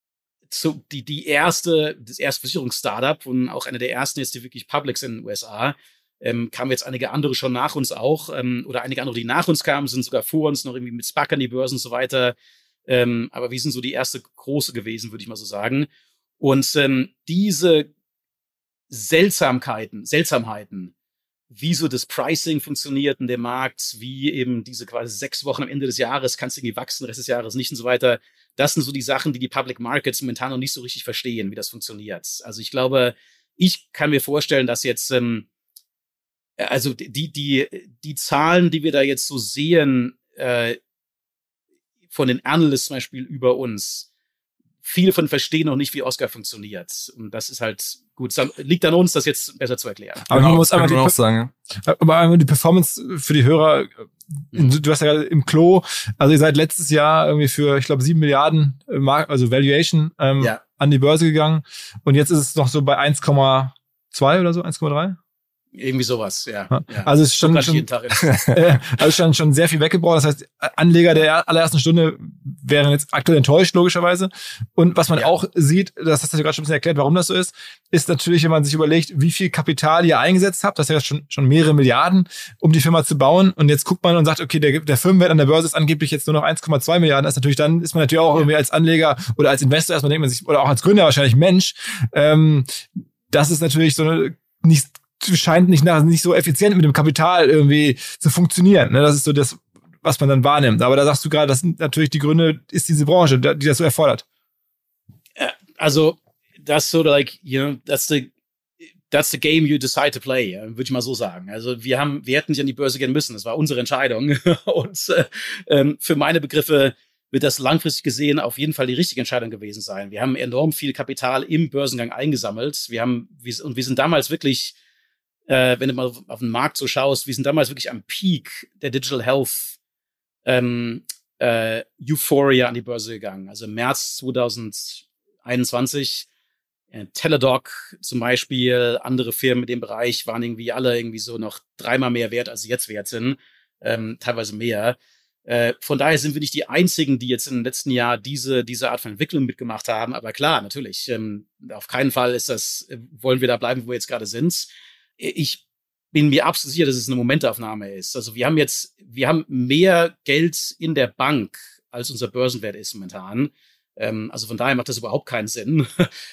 so die die erste, das erste Versicherungs-Startup und auch eine der ersten jetzt, die wirklich Publics in den U S A. Ähm, kamen jetzt einige andere schon nach uns auch, ähm, oder einige andere, die nach uns kamen, sind sogar vor uns noch irgendwie mit SPAC an die Börsen und so weiter. Ähm, aber wir sind so die erste große gewesen, würde ich mal so sagen. Und ähm, diese Seltsamkeiten, Seltsamheiten, wie so das Pricing funktioniert in dem Markt, wie eben diese quasi sechs Wochen am Ende des Jahres kannst du irgendwie wachsen, Rest des Jahres nicht und so weiter. Das sind so die Sachen, die die Public Markets momentan noch nicht so richtig verstehen, wie das funktioniert. Also ich glaube, ich kann mir vorstellen, dass jetzt, ähm, also die, die, die Zahlen, die wir da jetzt so sehen, äh, von den Analysts zum Beispiel über uns, viele von verstehen noch nicht, wie Oscar funktioniert. Und das ist halt gut. Es liegt an uns, das jetzt besser zu erklären. Aber genau, man muss einmal kann man auch sagen. Aber einmal die Performance für die Hörer. Du hast ja gerade im Klo. Also ihr seid letztes Jahr irgendwie für, ich glaube, sieben Milliarden, also Valuation, ähm, ja. an die Börse gegangen. Und jetzt ist es noch so bei eins Komma zwei oder so, eins Komma drei? Irgendwie sowas, ja. ja. ja. Also es ist schon, schon, äh, also schon, schon sehr viel weggebraucht. Das heißt, Anleger der allerersten Stunde wären jetzt aktuell enttäuscht, logischerweise. Und was man ja. auch sieht, das hast du gerade schon ein bisschen erklärt, warum das so ist, ist natürlich, wenn man sich überlegt, wie viel Kapital ihr eingesetzt habt, das ist ja schon, schon mehrere Milliarden, um die Firma zu bauen. Und jetzt guckt man und sagt, okay, der, der Firmenwert an der Börse ist angeblich jetzt nur noch eins Komma zwei Milliarden. Das ist natürlich, dann ist man natürlich auch ja. irgendwie als Anleger oder als Investor erstmal denkt man sich, oder auch als Gründer wahrscheinlich, Mensch, ähm, das ist natürlich so eine, nicht, scheint nicht nach, nicht so effizient mit dem Kapital irgendwie zu funktionieren. Ne? Das ist so das, was man dann wahrnimmt. Aber da sagst du gerade, das sind natürlich die Gründe, ist diese Branche, die das so erfordert. Also, das so like, you know, that's the, that's the game you decide to play, würde ich mal so sagen. Also, wir haben, wir hätten nicht an die Börse gehen müssen. Das war unsere Entscheidung. Und äh, ähm, für meine Begriffe wird das langfristig gesehen auf jeden Fall die richtige Entscheidung gewesen sein. Wir haben enorm viel Kapital im Börsengang eingesammelt. Wir haben, wir, und wir sind damals wirklich, Äh, wenn du mal auf, auf den Markt so schaust, wir sind damals wirklich am Peak der Digital Health ähm, äh, Euphoria an die Börse gegangen. Also im März zwanzig einundzwanzig, äh, Teladoc zum Beispiel, andere Firmen in dem Bereich waren irgendwie alle irgendwie so noch dreimal mehr wert, als sie jetzt wert sind, ähm, teilweise mehr. Äh, von daher sind wir nicht die Einzigen, die jetzt im letzten Jahr diese diese Art von Entwicklung mitgemacht haben. Aber klar, natürlich, ähm, auf keinen Fall ist das, äh, wollen wir da bleiben, wo wir jetzt gerade sind. Ich bin mir absolut sicher, dass es eine Momentaufnahme ist. Also wir haben jetzt, wir haben mehr Geld in der Bank, als unser Börsenwert ist momentan. Ähm, also von daher macht das überhaupt keinen Sinn.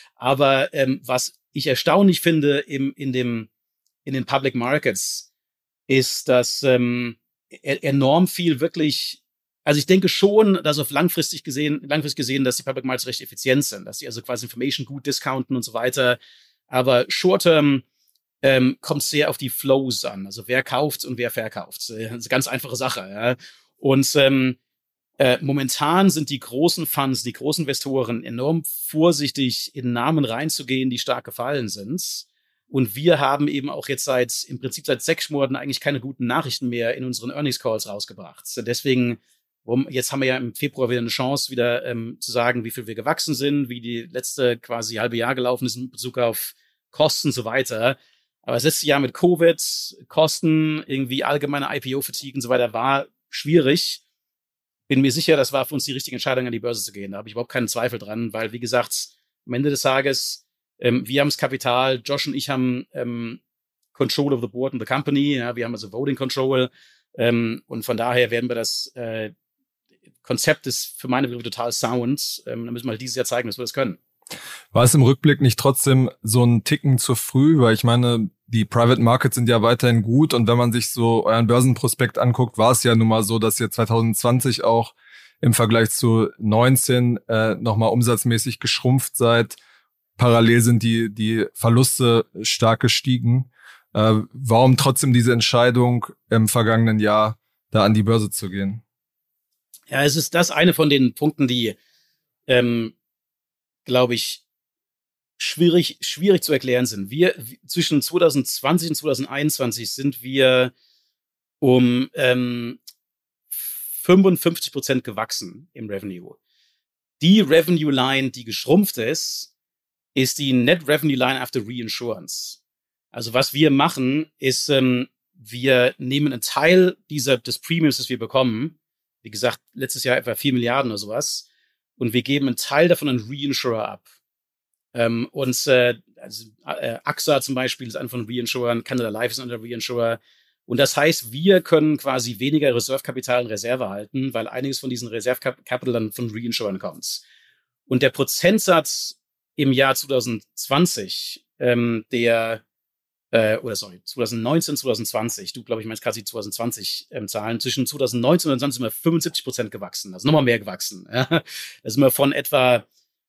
Aber ähm, was ich erstaunlich finde im, in dem, in den Public Markets, ist, dass ähm, enorm viel wirklich, also ich denke schon, dass auf langfristig gesehen, langfristig gesehen, dass die Public Markets recht effizient sind, dass sie also quasi Information gut discounten und so weiter. Aber short-term Ähm, kommt sehr auf die Flows an, also wer kauft und wer verkauft. Das ist eine ganz einfache Sache. Ja. Und ähm, äh, momentan sind die großen Funds, die großen Investoren enorm vorsichtig, in Namen reinzugehen, die stark gefallen sind. Und wir haben eben auch jetzt seit, im Prinzip seit sechs Monaten eigentlich keine guten Nachrichten mehr in unseren Earnings Calls rausgebracht. Deswegen, jetzt haben wir ja im Februar wieder eine Chance, wieder ähm, zu sagen, wie viel wir gewachsen sind, wie die letzte quasi halbe Jahr gelaufen ist in Bezug auf Kosten und so weiter. Aber das letzte Jahr mit Covid, Kosten, irgendwie allgemeine I P O-Fatigue und so weiter war schwierig. Bin mir sicher, das war für uns die richtige Entscheidung, an die Börse zu gehen. Da habe ich überhaupt keinen Zweifel dran, weil, wie gesagt, am Ende des Tages, ähm, wir haben das Kapital, Josh und ich haben ähm, Control of the Board and the Company, ja, wir haben also Voting Control ähm, und von daher werden wir das äh, Konzept ist für meine Begriffe total sound. Ähm, da müssen wir halt dieses Jahr zeigen, dass wir das können. War es im Rückblick nicht trotzdem so ein Ticken zu früh? Weil ich meine, die Private Markets sind ja weiterhin gut und wenn man sich so euren Börsenprospekt anguckt, war es ja nun mal so, dass ihr zwanzig zwanzig auch im Vergleich zu neunzehn äh, nochmal umsatzmäßig geschrumpft seid. Parallel sind die die Verluste stark gestiegen. Äh, warum trotzdem diese Entscheidung im vergangenen Jahr da an die Börse zu gehen? Ja, es ist das eine von den Punkten, die ähm, glaube ich, schwierig, schwierig zu erklären sind. Wir, zwischen zwanzig zwanzig und zwanzig einundzwanzig sind wir um ähm, fünfundfünfzig Prozent gewachsen im Revenue. Die Revenue Line, die geschrumpft ist, ist die Net Revenue Line after Reinsurance. Also was wir machen, ist, ähm, wir nehmen einen Teil dieser, des Premiums, das wir bekommen, wie gesagt, letztes Jahr etwa vier Milliarden oder sowas, und wir geben einen Teil davon an Reinsurer ab. Ähm, und äh, also, äh, A X A zum Beispiel ist einer von Reinsurern, Canada Life ist einer der Reinsurer. Und das heißt, wir können quasi weniger Reserve-Kapital in Reserve halten, weil einiges von diesen Reserve-Capital dann von Reinsurern kommt. Und der Prozentsatz im Jahr zwanzig zwanzig, ähm, der, äh, oder sorry, zwanzig neunzehn, zwanzig zwanzig, du, glaube ich, meinst gerade die zwanzig zwanzig ähm, Zahlen, zwischen zwanzig neunzehn und zwanzig zwanzig sind wir fünfundsiebzig Prozent gewachsen, also nochmal mehr gewachsen. Ja. Da sind wir von etwa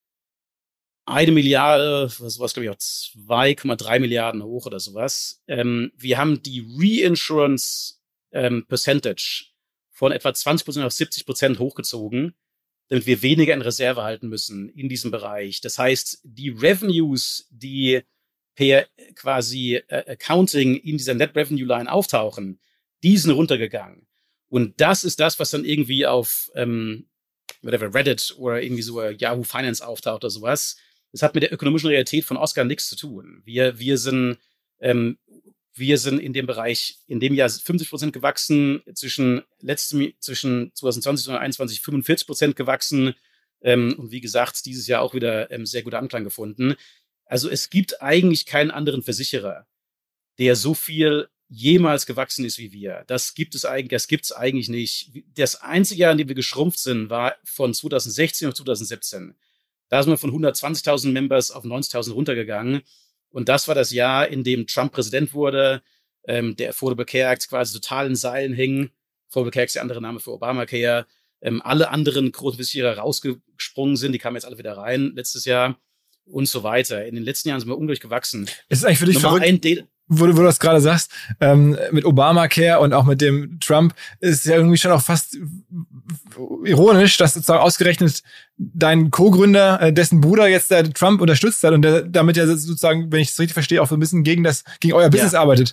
eine Milliarde, sowas glaube ich auch zwei Komma drei Milliarden hoch oder sowas. Ähm, wir haben die Reinsurance ähm, Percentage von etwa zwanzig Prozent auf siebzig Prozent hochgezogen, damit wir weniger in Reserve halten müssen in diesem Bereich. Das heißt, die Revenues, die per quasi äh, Accounting in dieser Net Revenue Line auftauchen, die sind runtergegangen. Und das ist das, was dann irgendwie auf ähm, whatever, Reddit oder irgendwie so Yahoo Finance auftaucht oder sowas. Das hat mit der ökonomischen Realität von Oscar nichts zu tun. Wir, wir sind, ähm, wir sind in dem Bereich, in dem Jahr fünfzig Prozent gewachsen, zwischen letztem, zwischen zwanzig zwanzig und einundzwanzig fünfundvierzig Prozent gewachsen, ähm, und wie gesagt, dieses Jahr auch wieder ähm, sehr guter Anklang gefunden. Also es gibt eigentlich keinen anderen Versicherer, der so viel jemals gewachsen ist wie wir. Das gibt es eigentlich, das gibt's eigentlich nicht. Das einzige Jahr, in dem wir geschrumpft sind, war von zwanzig sechzehn auf zwanzig siebzehn. Da sind wir von hundertzwanzigtausend Members auf neunzigtausend runtergegangen. Und das war das Jahr, in dem Trump Präsident wurde, ähm, der Affordable Care Act quasi total in Seilen hing. Affordable Care Act ist der andere Name für Obamacare. Ähm, alle anderen großen Versicherer rausgesprungen sind, die kamen jetzt alle wieder rein letztes Jahr und so weiter. In den letzten Jahren sind wir unglaublich gewachsen. Ist es eigentlich für dich Nummer verrückt, ein De- wo du, wo du das gerade sagst, ähm, mit Obamacare und auch mit dem Trump, ist ja irgendwie schon auch fast ironisch, dass sozusagen ausgerechnet dein Co-Gründer, äh, dessen Bruder jetzt der Trump unterstützt hat und der damit ja sozusagen, wenn ich es richtig verstehe, auch so ein bisschen gegen das, gegen euer Business Ja. arbeitet.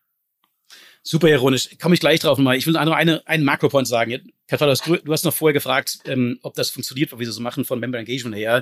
Super ironisch. Komme ich gleich drauf nochmal. Ich will nur eine, einen Makropoint sagen. Katharina, du, du hast noch vorher gefragt, ähm, ob das funktioniert, wie wir das so machen von Member Engagement her.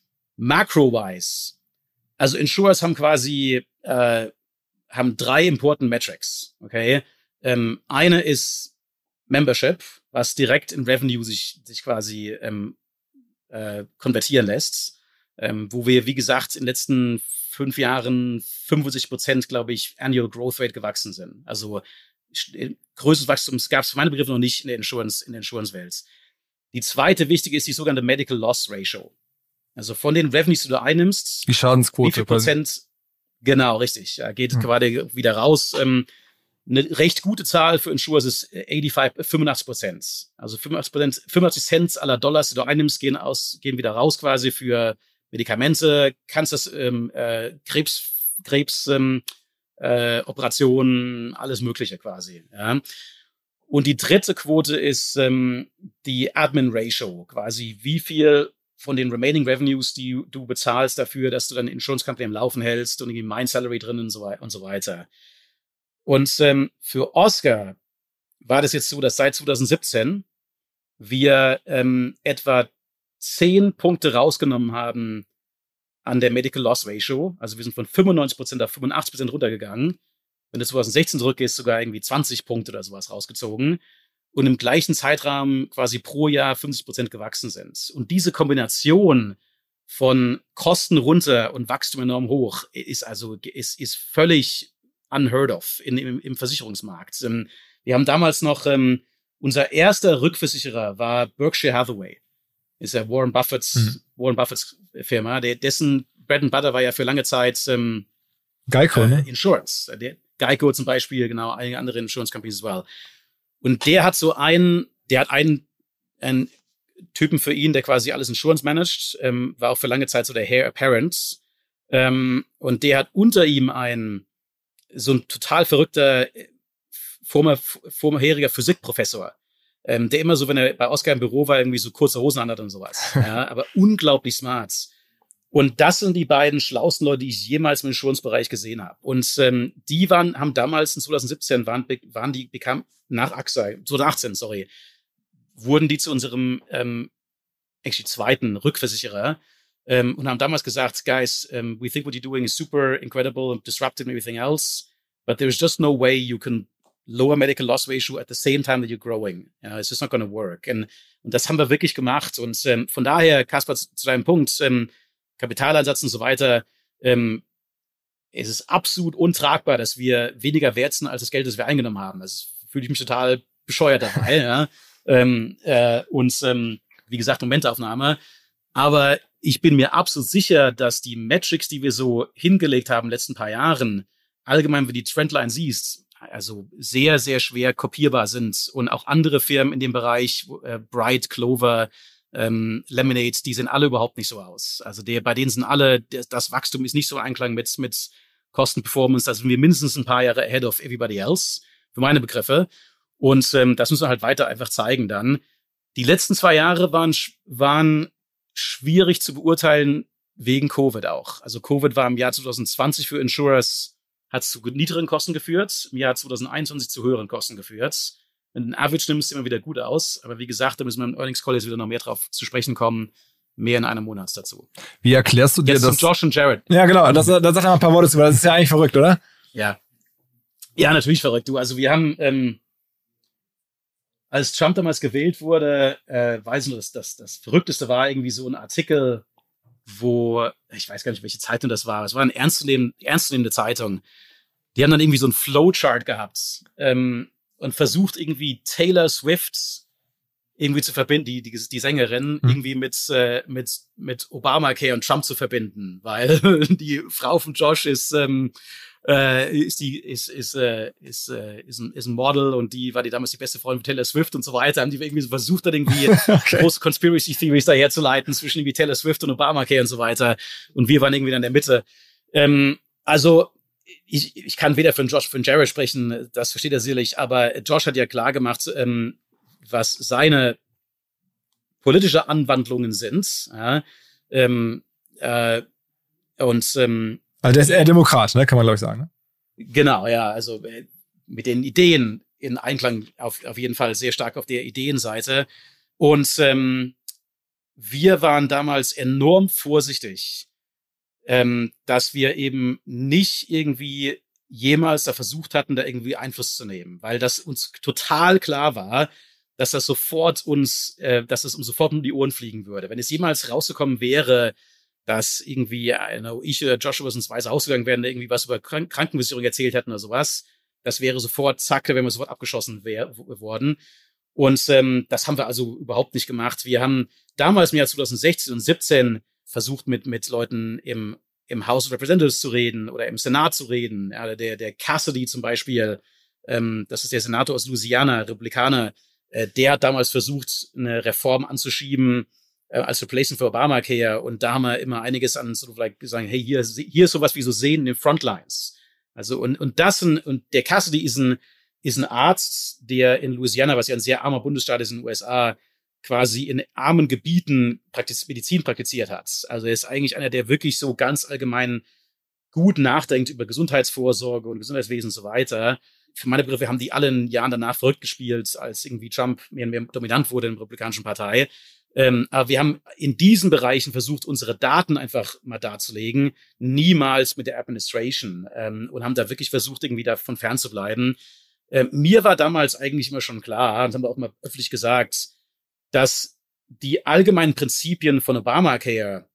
Macro-wise. Also Insurers haben quasi, äh, haben drei important Metrics. Okay. Ähm, eine ist Membership, was direkt in Revenue sich, sich quasi, ähm, äh, konvertieren lässt. Ähm, wo wir, wie gesagt, in den letzten fünf Jahren fünfundsiebzig Prozent, glaube ich, Annual Growth Rate gewachsen sind. Also größtes Wachstum gab es für meine Begriffe noch nicht in der Insurance, in der Insurance-Welt. Die zweite wichtige ist die sogenannte Medical Loss Ratio. Also von den Revenues, die du einnimmst, Die Schadensquote. wie viel Prozent, genau, richtig, ja, geht Hm. gerade wieder raus. Ähm, eine recht gute Zahl für Insurers ist fünfundachtzig, fünfundachtzig Prozent. Also fünfundachtzig Prozent, fünfundachtzig Cent aller Dollars, die du einnimmst, gehen aus, gehen wieder raus quasi für Medikamente, kannst das ähm, äh, Krebs, Krebs ähm, äh, Operationen, alles Mögliche quasi. Ja. Und die dritte Quote ist ähm, die Admin Ratio, quasi wie viel von den remaining Revenues, die du bezahlst dafür, dass du deine Insurance Company am Laufen hältst und irgendwie Mind Salary drin und so weiter und so weiter. Und ähm, für Oscar war das jetzt so, dass seit zwanzig siebzehn wir ähm, etwa zehn Punkte rausgenommen haben an der Medical Loss Ratio. Also wir sind von fünfundneunzig Prozent auf fünfundachtzig Prozent runtergegangen. Wenn du zwanzig sechzehn zurückgehst, sogar irgendwie zwanzig Punkte oder sowas rausgezogen. Und im gleichen Zeitrahmen quasi pro Jahr fünfzig Prozent gewachsen sind. Und diese Kombination von Kosten runter und Wachstum enorm hoch ist also ist, ist völlig unheard of in, im, im Versicherungsmarkt. Ähm, wir haben damals noch, ähm, unser erster Rückversicherer war Berkshire Hathaway. Ist ja Warren Buffetts, mhm. Warren Buffetts Firma. Der, dessen Bread and Butter war ja für lange Zeit ähm, Geico, äh, ne? Insurance. Der, Geico zum Beispiel, genau, einige andere Insurance Companies as well. Und der hat so einen, der hat einen, einen Typen für ihn, der quasi alles Insurance managt, ähm, war auch für lange Zeit so der Heir Apparent. Ähm, und der hat unter ihm einen, so ein total verrückter, vorher, vorheriger Physikprofessor, ähm, der immer so, wenn er bei Oscar im Büro war, irgendwie so kurze Hosen anhat und sowas. Ja, aber unglaublich smart. Und das sind die beiden schlauesten Leute, die ich jemals im Insurance-Bereich gesehen habe. Und ähm, die waren, haben damals in zwanzig siebzehn waren, waren die bekam nach A X A, zwanzig achtzehn, sorry, wurden die zu unserem ähm, actually zweiten Rückversicherer ähm, und haben damals gesagt, guys, um, we think what you're doing is super incredible and disruptive and everything else, but there's just no way you can lower medical loss ratio at the same time that you're growing. Yeah, it's just not going to work. Und, und das haben wir wirklich gemacht. Und ähm, von daher, Kaspar, zu, zu deinem Punkt, ähm, Kapitaleinsatz und so weiter, ähm, es ist absolut untragbar, dass wir weniger wert sind als das Geld, das wir eingenommen haben. Das fühle ich mich total bescheuert dabei. ja. ähm, äh, und ähm, wie gesagt, Momentaufnahme. Aber ich bin mir absolut sicher, dass die Metrics, die wir so hingelegt haben in den letzten paar Jahren, allgemein, wenn du die Trendline siehst, also sehr, sehr schwer kopierbar sind. Und auch andere Firmen in dem Bereich, äh, Bright, Clover, ähm, Lemonade, die sehen alle überhaupt nicht so aus. Also der, bei denen sind alle, das, das Wachstum ist nicht so im Einklang mit, mit Kosten-Performance. Da sind wir mindestens ein paar Jahre ahead of everybody else, für meine Begriffe. Und ähm, das müssen wir halt weiter einfach zeigen dann. Die letzten zwei Jahre waren, waren schwierig zu beurteilen wegen Covid auch. Also Covid war im Jahr zwanzig zwanzig für Insurers, hat zu niedrigen Kosten geführt, im Jahr zwanzig einundzwanzig zu höheren Kosten geführt. Wenn du den Average nimmst, sieht immer wieder gut aus. Aber wie gesagt, da müssen wir im Earnings Call jetzt wieder noch mehr drauf zu sprechen kommen. Mehr in einem Monat dazu. Wie erklärst du dir jetzt das? Josh und Jared. Ja, genau. Das, da sag mal ein paar Worte zu, weil das ist ja eigentlich verrückt, oder? Ja. Ja, natürlich verrückt. Du, also wir haben, ähm, als Trump damals gewählt wurde, äh, weiß nur, dass das, das Verrückteste war irgendwie so ein Artikel, wo, ich weiß gar nicht, welche Zeitung das war. Es war eine ernstzunehmende, ernstzunehmende Zeitung. Die haben dann irgendwie so ein Flowchart gehabt ähm, und versucht irgendwie Taylor Swift irgendwie zu verbinden, die, die, die Sängerin, hm. irgendwie mit, äh, mit, mit Obamacare und Trump zu verbinden, weil die Frau von Josh ist, ähm, äh, ist die, ist, ist, äh, ist, äh, ist, ein, ist ein Model und die war die damals die beste Freundin von Taylor Swift und so weiter. Haben die irgendwie so versucht, dann irgendwie okay. große Conspiracy Theories daherzuleiten zwischen irgendwie Taylor Swift und Obamacare und so weiter. Und wir waren irgendwie in der Mitte. Ähm, also, ich, ich kann weder für den Josh, für den Jared sprechen, das versteht er sicherlich, aber Josh hat ja klar gemacht, ähm, was seine politische Anwandlungen sind. Ja, ähm, äh, und ähm, also der ist eher Demokrat, ne, kann man glaube ich sagen. Ne? Genau, ja, also äh, mit den Ideen in Einklang auf, auf jeden Fall sehr stark auf der Ideenseite. Und ähm, wir waren damals enorm vorsichtig, ähm, dass wir eben nicht irgendwie jemals da versucht hatten, da irgendwie Einfluss zu nehmen, weil das uns total klar war, dass das sofort uns, äh, dass es uns sofort um die Ohren fliegen würde. Wenn es jemals rausgekommen wäre, dass irgendwie I know, ich oder Joshua ins Weiße Haus gegangen wären, irgendwie was über Krank- Krankenversicherung erzählt hätten oder sowas, das wäre sofort, zack, da wären wir sofort abgeschossen wär, w- worden. Und ähm, das haben wir also überhaupt nicht gemacht. Wir haben damals im Jahr zwanzig sechzehn und siebzehn versucht, mit mit Leuten im im House of Representatives zu reden oder im Senat zu reden. Ja, der der Cassidy zum Beispiel, ähm, das ist der Senator aus Louisiana, Republikaner, äh, der hat damals versucht, eine Reform anzuschieben äh, als Replacement für Obamacare. Und da haben wir immer einiges an so like sagen, hey, hier hier ist sowas wie so sehen in den Frontlines. Also und und das ein, und der Cassidy ist ein ist ein Arzt, der in Louisiana, was ja ein sehr armer Bundesstaat ist in den U S A, quasi in armen Gebieten praktiz- Medizin praktiziert hat. Also er ist eigentlich einer, der wirklich so ganz allgemein gut nachdenkt über Gesundheitsvorsorge und Gesundheitswesen und so weiter. Für meine Begriffe haben die alle in Jahren danach verrückt gespielt, als irgendwie Trump mehr und mehr dominant wurde in der Republikanischen Partei. Ähm, aber wir haben in diesen Bereichen versucht, unsere Daten einfach mal darzulegen, niemals mit der Administration, ähm, und haben da wirklich versucht, irgendwie davon fernzubleiben. Ähm, mir war damals eigentlich immer schon klar, und haben wir auch mal öffentlich gesagt, dass die allgemeinen Prinzipien von Obamacare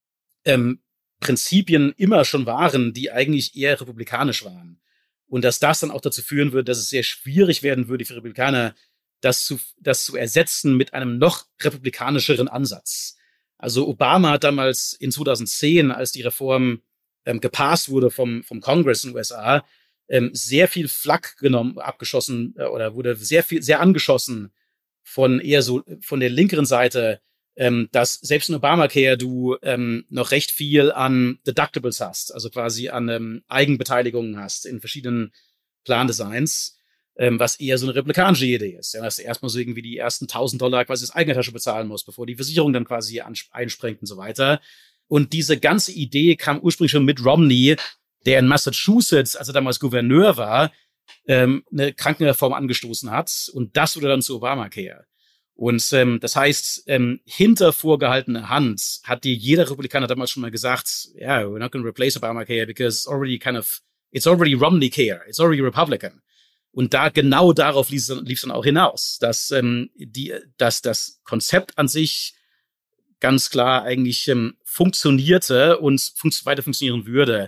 ähm, Prinzipien immer schon waren, die eigentlich eher republikanisch waren. Und dass das dann auch dazu führen würde, dass es sehr schwierig werden würde für Republikaner, das zu, das zu ersetzen mit einem noch republikanischeren Ansatz. Also Obama hat damals in zwanzig zehn, als die Reform ähm, gepasst wurde vom, vom Congress in den U S A, ähm, sehr viel Flak genommen, abgeschossen äh, oder wurde sehr viel, sehr angeschossen von eher so von der linkeren Seite, ähm, dass selbst in Obamacare du ähm, noch recht viel an Deductibles hast, also quasi an ähm, Eigenbeteiligungen hast in verschiedenen Plandesigns, ähm, was eher so eine republikanische Idee ist, ja, dass du erstmal so irgendwie die ersten tausend Dollar quasi aus eigener Tasche bezahlen musst, bevor die Versicherung dann quasi ans- einspringt und so weiter. Und diese ganze Idee kam ursprünglich schon mit Romney, der in Massachusetts, als er damals Gouverneur war, ähm, eine Krankenreform angestoßen hat. Und das wurde dann zu Obamacare. Und ähm, das heißt, ähm, hinter vorgehaltener Hand hat dir jeder Republikaner damals schon mal gesagt, ja, yeah, we're not going to replace Obamacare because it's already kind of, it's already Romney care, it's already Republican. Und da genau darauf lief es dann auch hinaus, dass ähm, die, dass das Konzept an sich ganz klar eigentlich ähm, funktionierte und fun- weiter funktionieren würde.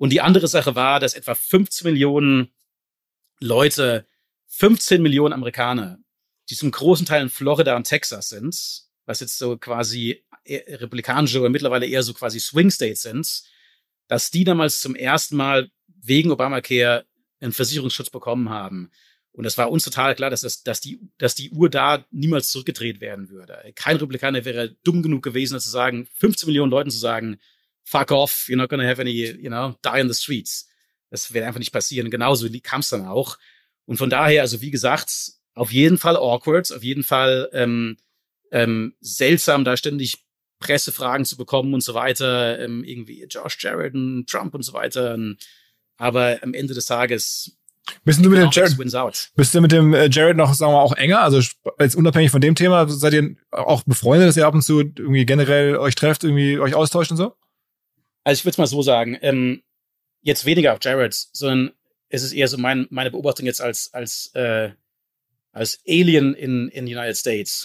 Und die andere Sache war, dass etwa fünfzehn Millionen Leute, fünfzehn Millionen Amerikaner, die zum großen Teil in Florida und Texas sind, was jetzt so quasi republikanische oder mittlerweile eher so quasi Swing States sind, dass die damals zum ersten Mal wegen Obamacare einen Versicherungsschutz bekommen haben. Und das war uns total klar, dass, das, dass, die, dass die Uhr da niemals zurückgedreht werden würde. Kein Republikaner wäre dumm genug gewesen, zu sagen, fünfzehn Millionen Leuten zu sagen, fuck off, you're not gonna have any, you know, die in the streets. Das wäre einfach nicht passieren. Genauso kam es dann auch. Und von daher, also wie gesagt, auf jeden Fall awkward, auf jeden Fall ähm, ähm, seltsam, da ständig Pressefragen zu bekommen und so weiter, ähm, irgendwie Josh Jarrett und Trump und so weiter. Aber am Ende des Tages bist du mit dem Jared, bist du mit dem Jared noch, sagen wir mal, auch enger? Also jetzt unabhängig von dem Thema, seid ihr auch befreundet, dass ihr ab und zu irgendwie generell euch trefft, irgendwie euch austauscht und so? Also ich würde es mal so sagen, ähm, jetzt weniger auf Jared, sondern es ist eher so mein, meine Beobachtung jetzt als als äh, als Alien in in the United States.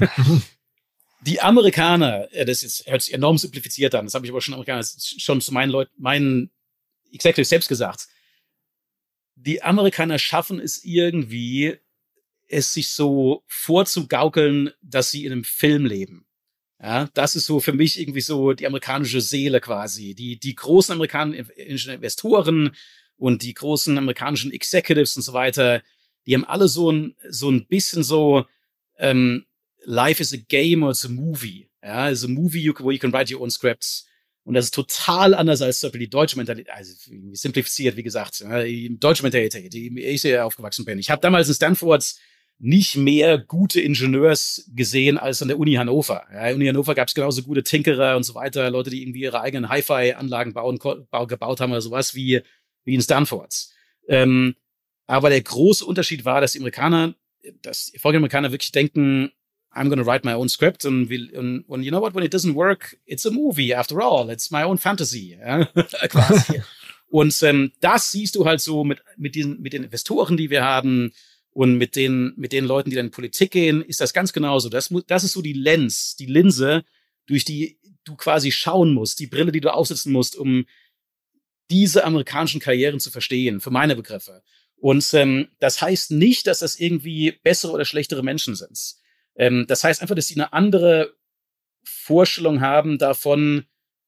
Die Amerikaner, das ist, hört sich enorm simplifiziert an, das habe ich aber schon Amerikaner schon zu meinen Leuten, meinen Executives selbst gesagt. Die Amerikaner schaffen es irgendwie, es sich so vorzugaukeln, dass sie in einem Film leben. Ja, das ist so für mich irgendwie so die amerikanische Seele quasi. Die, die großen amerikanischen Investoren und die großen amerikanischen Executives und so weiter, die haben alle so ein, so ein bisschen so, ähm, life is a game or it's a movie. Ja, it's a movie where you can write your own scripts. Und das ist total anders als zum Beispiel die deutsche Mentalität, also simplifiziert, wie gesagt, die deutsche Mentalität, die ich sehr aufgewachsen bin. Ich habe damals in Stanford nicht mehr gute Ingenieurs gesehen als an der Uni Hannover. Ja, in der Uni Hannover gab es genauso gute Tinkerer und so weiter, Leute, die irgendwie ihre eigenen Hi-Fi-Anlagen bauen, bau, gebaut haben oder sowas wie, wie in Stanford. Ähm, aber der große Unterschied war, dass die Amerikaner, dass die folgenden Amerikaner wirklich denken, I'm going to write my own script and, we'll, and, and you know what, when it doesn't work, it's a movie after all, it's my own fantasy. Ja? Quasi. Und ähm, das siehst du halt so mit, mit, diesen, mit den Investoren, die wir haben, und mit den, mit den Leuten, die dann in Politik gehen, ist das ganz genauso. Das, das ist so die Lens, die Linse, durch die du quasi schauen musst, die Brille, die du aufsetzen musst, um diese amerikanischen Karrieren zu verstehen, für meine Begriffe. Und ähm, das heißt nicht, dass das irgendwie bessere oder schlechtere Menschen sind. Ähm, das heißt einfach, dass sie eine andere Vorstellung haben davon,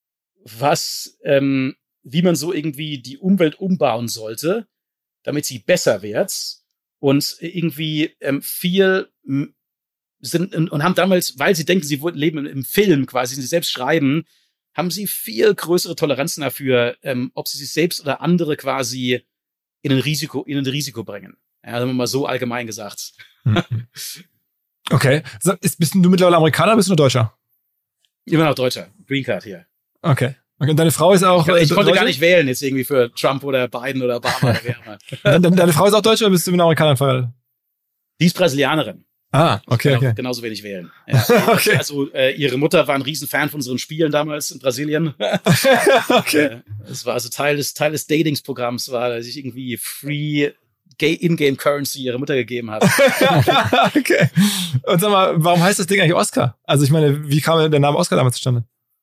was, ähm, wie man so irgendwie die Umwelt umbauen sollte, damit sie besser wird. Und irgendwie ähm, viel m- sind und, und haben damals, weil sie denken, sie leben im, im Film quasi, sie selbst schreiben, haben sie viel größere Toleranzen dafür, ähm, ob sie sich selbst oder andere quasi in ein Risiko, in ein Risiko bringen. Ja, sagen wir mal so allgemein gesagt. Okay. So, ist, bist du mittlerweile Amerikaner oder bist du nur Deutscher? Immer noch Deutscher. Green Card hier. Okay. Okay. Und deine Frau ist auch. Ich, ich äh, konnte Deutsche? gar nicht wählen, jetzt irgendwie für Trump oder Biden oder Obama oder wer immer. Deine, deine Frau ist auch Deutsche oder bist du mit Amerikanern verheiratet? Die ist Brasilianerin. Ah, okay, ich kann okay. auch genauso wenig wählen. Ja. Okay. Also äh, ihre Mutter war ein Riesenfan von unseren Spielen damals in Brasilien. Okay. Äh, es war also Teil des Teil des Datingsprogramms, war, dass ich irgendwie free In-Game Currency ihrer Mutter gegeben habe. Okay. Und sag mal, warum heißt das Ding eigentlich Oscar? Also ich meine, wie kam der Name Oscar damals zustande?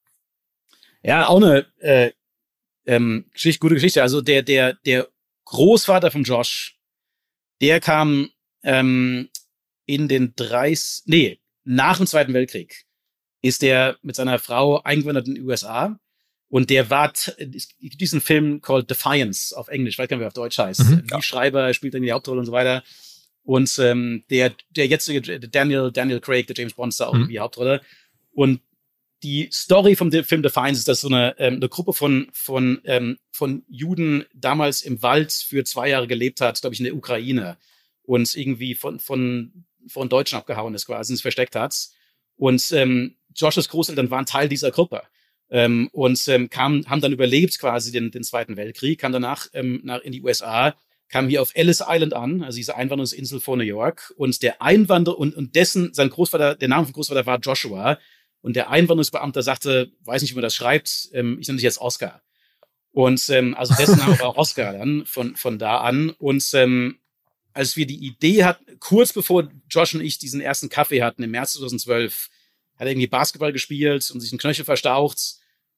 Ja, auch eine äh, ähm, Geschichte, gute Geschichte. Also der der der Großvater von Josh, der kam ähm, in den dreißig, nee, nach dem Zweiten Weltkrieg ist der mit seiner Frau eingewandert in die U S A und der war, es gibt diesen Film called Defiance auf Englisch, ich weiß gar nicht, wie er auf Deutsch heißt. Mhm, Wie ja. Schreiber spielt dann die Hauptrolle und so weiter. Und ähm, der der jetzige Daniel Daniel Craig, der James Bond, ist da auch Mhm. die Hauptrolle. Und die Story vom Film Defiance ist, dass so eine ähm, eine Gruppe von von ähm, von Juden damals im Wald für zwei Jahre gelebt hat, glaube ich, in der Ukraine und irgendwie von von von Deutschen abgehauen ist quasi, sich versteckt hat. Und ähm, Joshes Großeltern waren Teil dieser Gruppe ähm, und ähm, kamen, haben dann überlebt quasi den, den Zweiten Weltkrieg, kamen danach ähm, nach in die U S A, kamen hier auf Ellis Island an, also diese Einwanderungsinsel vor New York. Und der Einwanderer und, und dessen, sein Großvater, der Name vom Großvater war Joshua. Und der Einwanderungsbeamte sagte, weiß nicht, wie man das schreibt, ähm, ich nenne dich jetzt Oscar. Und ähm, also dessen Name war auch Oscar dann von von da an. Und ähm, als wir die Idee hatten, kurz bevor Josh und ich diesen ersten Kaffee hatten, im März zweitausendzwölf, hat er irgendwie Basketball gespielt und sich einen Knöchel verstaucht,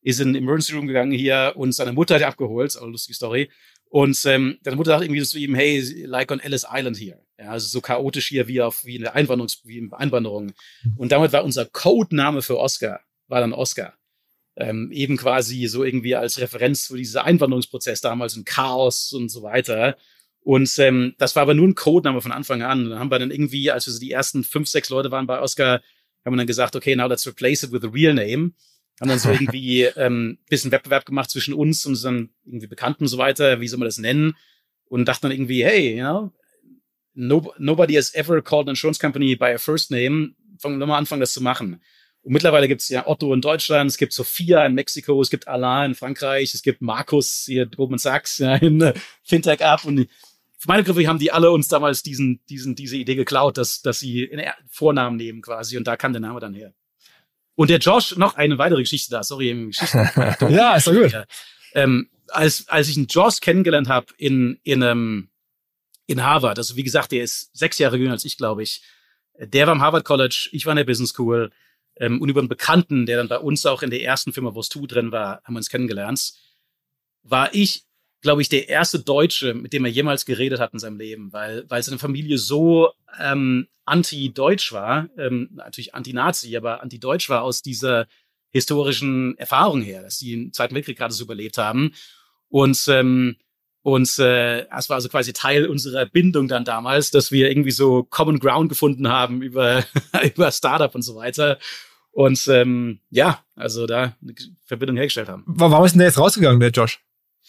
ist in den Emergency Room gegangen hier und seine Mutter hat ihn abgeholt, auch eine lustige Story. Und ähm, deine Mutter sagt irgendwie zu ihm, hey, like on Ellis Island hier. Ja, also so chaotisch hier wie auf wie in der Einwanderungs wie in Einwanderung. Und damit war unser Codename für Oscar, war dann Oscar. Ähm, eben quasi so irgendwie als Referenz für diesen Einwanderungsprozess damals und Chaos und so weiter. Und ähm, das war aber nur ein Codename von Anfang an. Und dann haben wir dann irgendwie, als wir so die ersten fünf, sechs Leute waren bei Oscar, haben wir dann gesagt, okay, now let's replace it with a real name. Haben dann so irgendwie ähm, bisschen Wettbewerb gemacht zwischen uns und unseren irgendwie Bekannten und so weiter, wie soll man das nennen? Und dachten dann irgendwie, hey, you know, no, nobody has ever called an insurance company by a first name. Fangen wir mal anfangen, das zu machen. Und mittlerweile gibt es ja Otto in Deutschland, es gibt Sophia in Mexiko, es gibt Alain in Frankreich, es gibt Markus hier Goldman Sachs ja, in äh, Fintech App. Und für meine Begriffe haben die alle uns damals diesen, diesen, diese Idee geklaut, dass, dass sie in Vornamen nehmen quasi. Und da kam der Name dann her. Und der Josh, noch eine weitere Geschichte da, sorry, Geschichte. Ja, ist doch gut. Ja. Ähm, als, als ich einen Josh kennengelernt habe in, in, ähm, in Harvard, also wie gesagt, der ist sechs Jahre jünger als ich, glaube ich. Der war am Harvard College, ich war in der Business School. Ähm, und über einen Bekannten, der dann bei uns auch in der ersten Firma, wo Stu drin war, haben wir uns kennengelernt, war ich, glaube ich, der erste Deutsche, mit dem er jemals geredet hat in seinem Leben, weil, weil seine Familie so ähm, anti-deutsch war, ähm, natürlich anti-Nazi, aber anti-deutsch war aus dieser historischen Erfahrung her, dass die im Zweiten Weltkrieg gerade so überlebt haben. Und ähm, und äh, das war also quasi Teil unserer Bindung dann damals, dass wir irgendwie so Common Ground gefunden haben über über Startup und so weiter. Und ähm, ja, also da eine Verbindung hergestellt haben. Warum ist denn der jetzt rausgegangen, der Josh?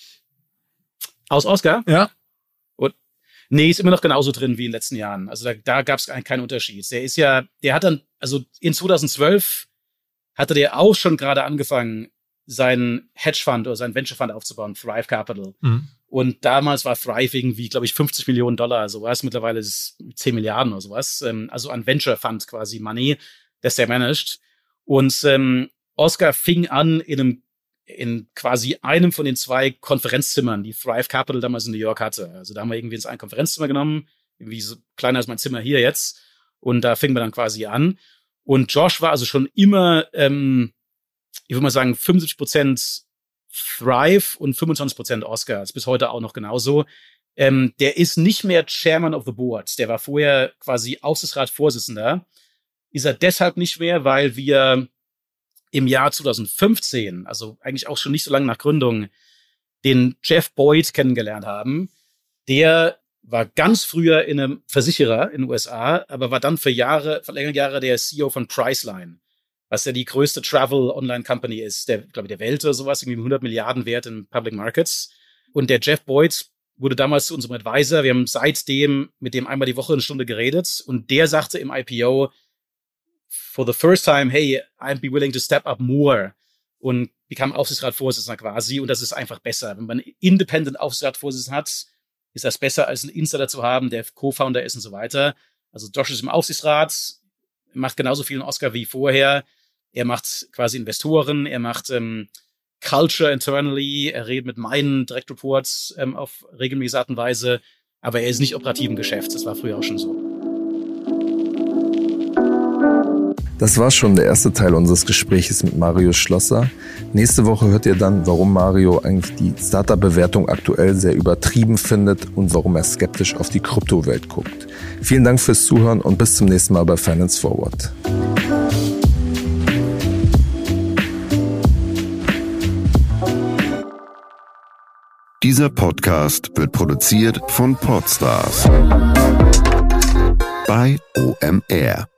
Aus Oscar? Ja. Und, nee, ist immer noch genauso drin wie in den letzten Jahren. Also da, da gab es keinen Unterschied. Der ist ja, der hat dann, also in zweitausendzwölf hatte der auch schon gerade angefangen, seinen Hedgefund oder seinen Venture Fund aufzubauen, Thrive Capital. Mhm. Und damals war Thrive irgendwie, glaube ich, fünfzig Millionen Dollar, sowas. Mittlerweile ist es zehn Milliarden oder sowas. Also an Venture Fund quasi Money, das der managt. Und ähm, Oscar fing an in einem in quasi einem von den zwei Konferenzzimmern, die Thrive Capital damals in New York hatte. Also da haben wir irgendwie ins ein Konferenzzimmer genommen, irgendwie so kleiner als mein Zimmer hier jetzt. Und da fingen wir dann quasi an. Und Josh war also schon immer, ähm, ich würde mal sagen, fünfundsiebzig Prozent Thrive und fünfundzwanzig Prozent Oscar. Das ist bis heute auch noch genauso. Ähm, der ist nicht mehr Chairman of the Board. Der war vorher quasi Aufsichtsratsvorsitzender. Ist er deshalb nicht mehr, weil wir im Jahr zweitausendfünfzehn, also eigentlich auch schon nicht so lange nach Gründung, den Jeff Boyd kennengelernt haben. Der war ganz früher in einem Versicherer in den U S A, aber war dann für Jahre, für längere Jahre der C E O von Priceline, was ja die größte Travel-Online-Company ist, der, glaube ich, der Welt oder sowas, irgendwie hundert Milliarden wert in Public Markets. Und der Jeff Boyd wurde damals zu unserem Advisor. Wir haben seitdem mit dem einmal die Woche eine Stunde geredet und der sagte im I P O, for the first time, hey, I'd be willing to step up more und bekam Aufsichtsratsvorsitzender quasi und das ist einfach besser. Wenn man einen Independent Aufsichtsratsvorsitzenden hat, ist das besser als einen Insider zu haben, der Co-Founder ist und so weiter. Also Josh ist im Aufsichtsrat, macht genauso viel in Oscar wie vorher. Er macht quasi Investoren, er macht ähm, Culture internally, er redet mit meinen Direct Reports ähm, auf regelmäßige Art und Weise, aber er ist nicht operativ im Geschäft, das war früher auch schon so. Das war schon der erste Teil unseres Gespräches mit Mario Schlosser. Nächste Woche hört ihr dann, warum Mario eigentlich die Startup-Bewertung aktuell sehr übertrieben findet und warum er skeptisch auf die Kryptowelt guckt. Vielen Dank fürs Zuhören und bis zum nächsten Mal bei Finance Forward. Dieser Podcast wird produziert von Podstars bei O M R.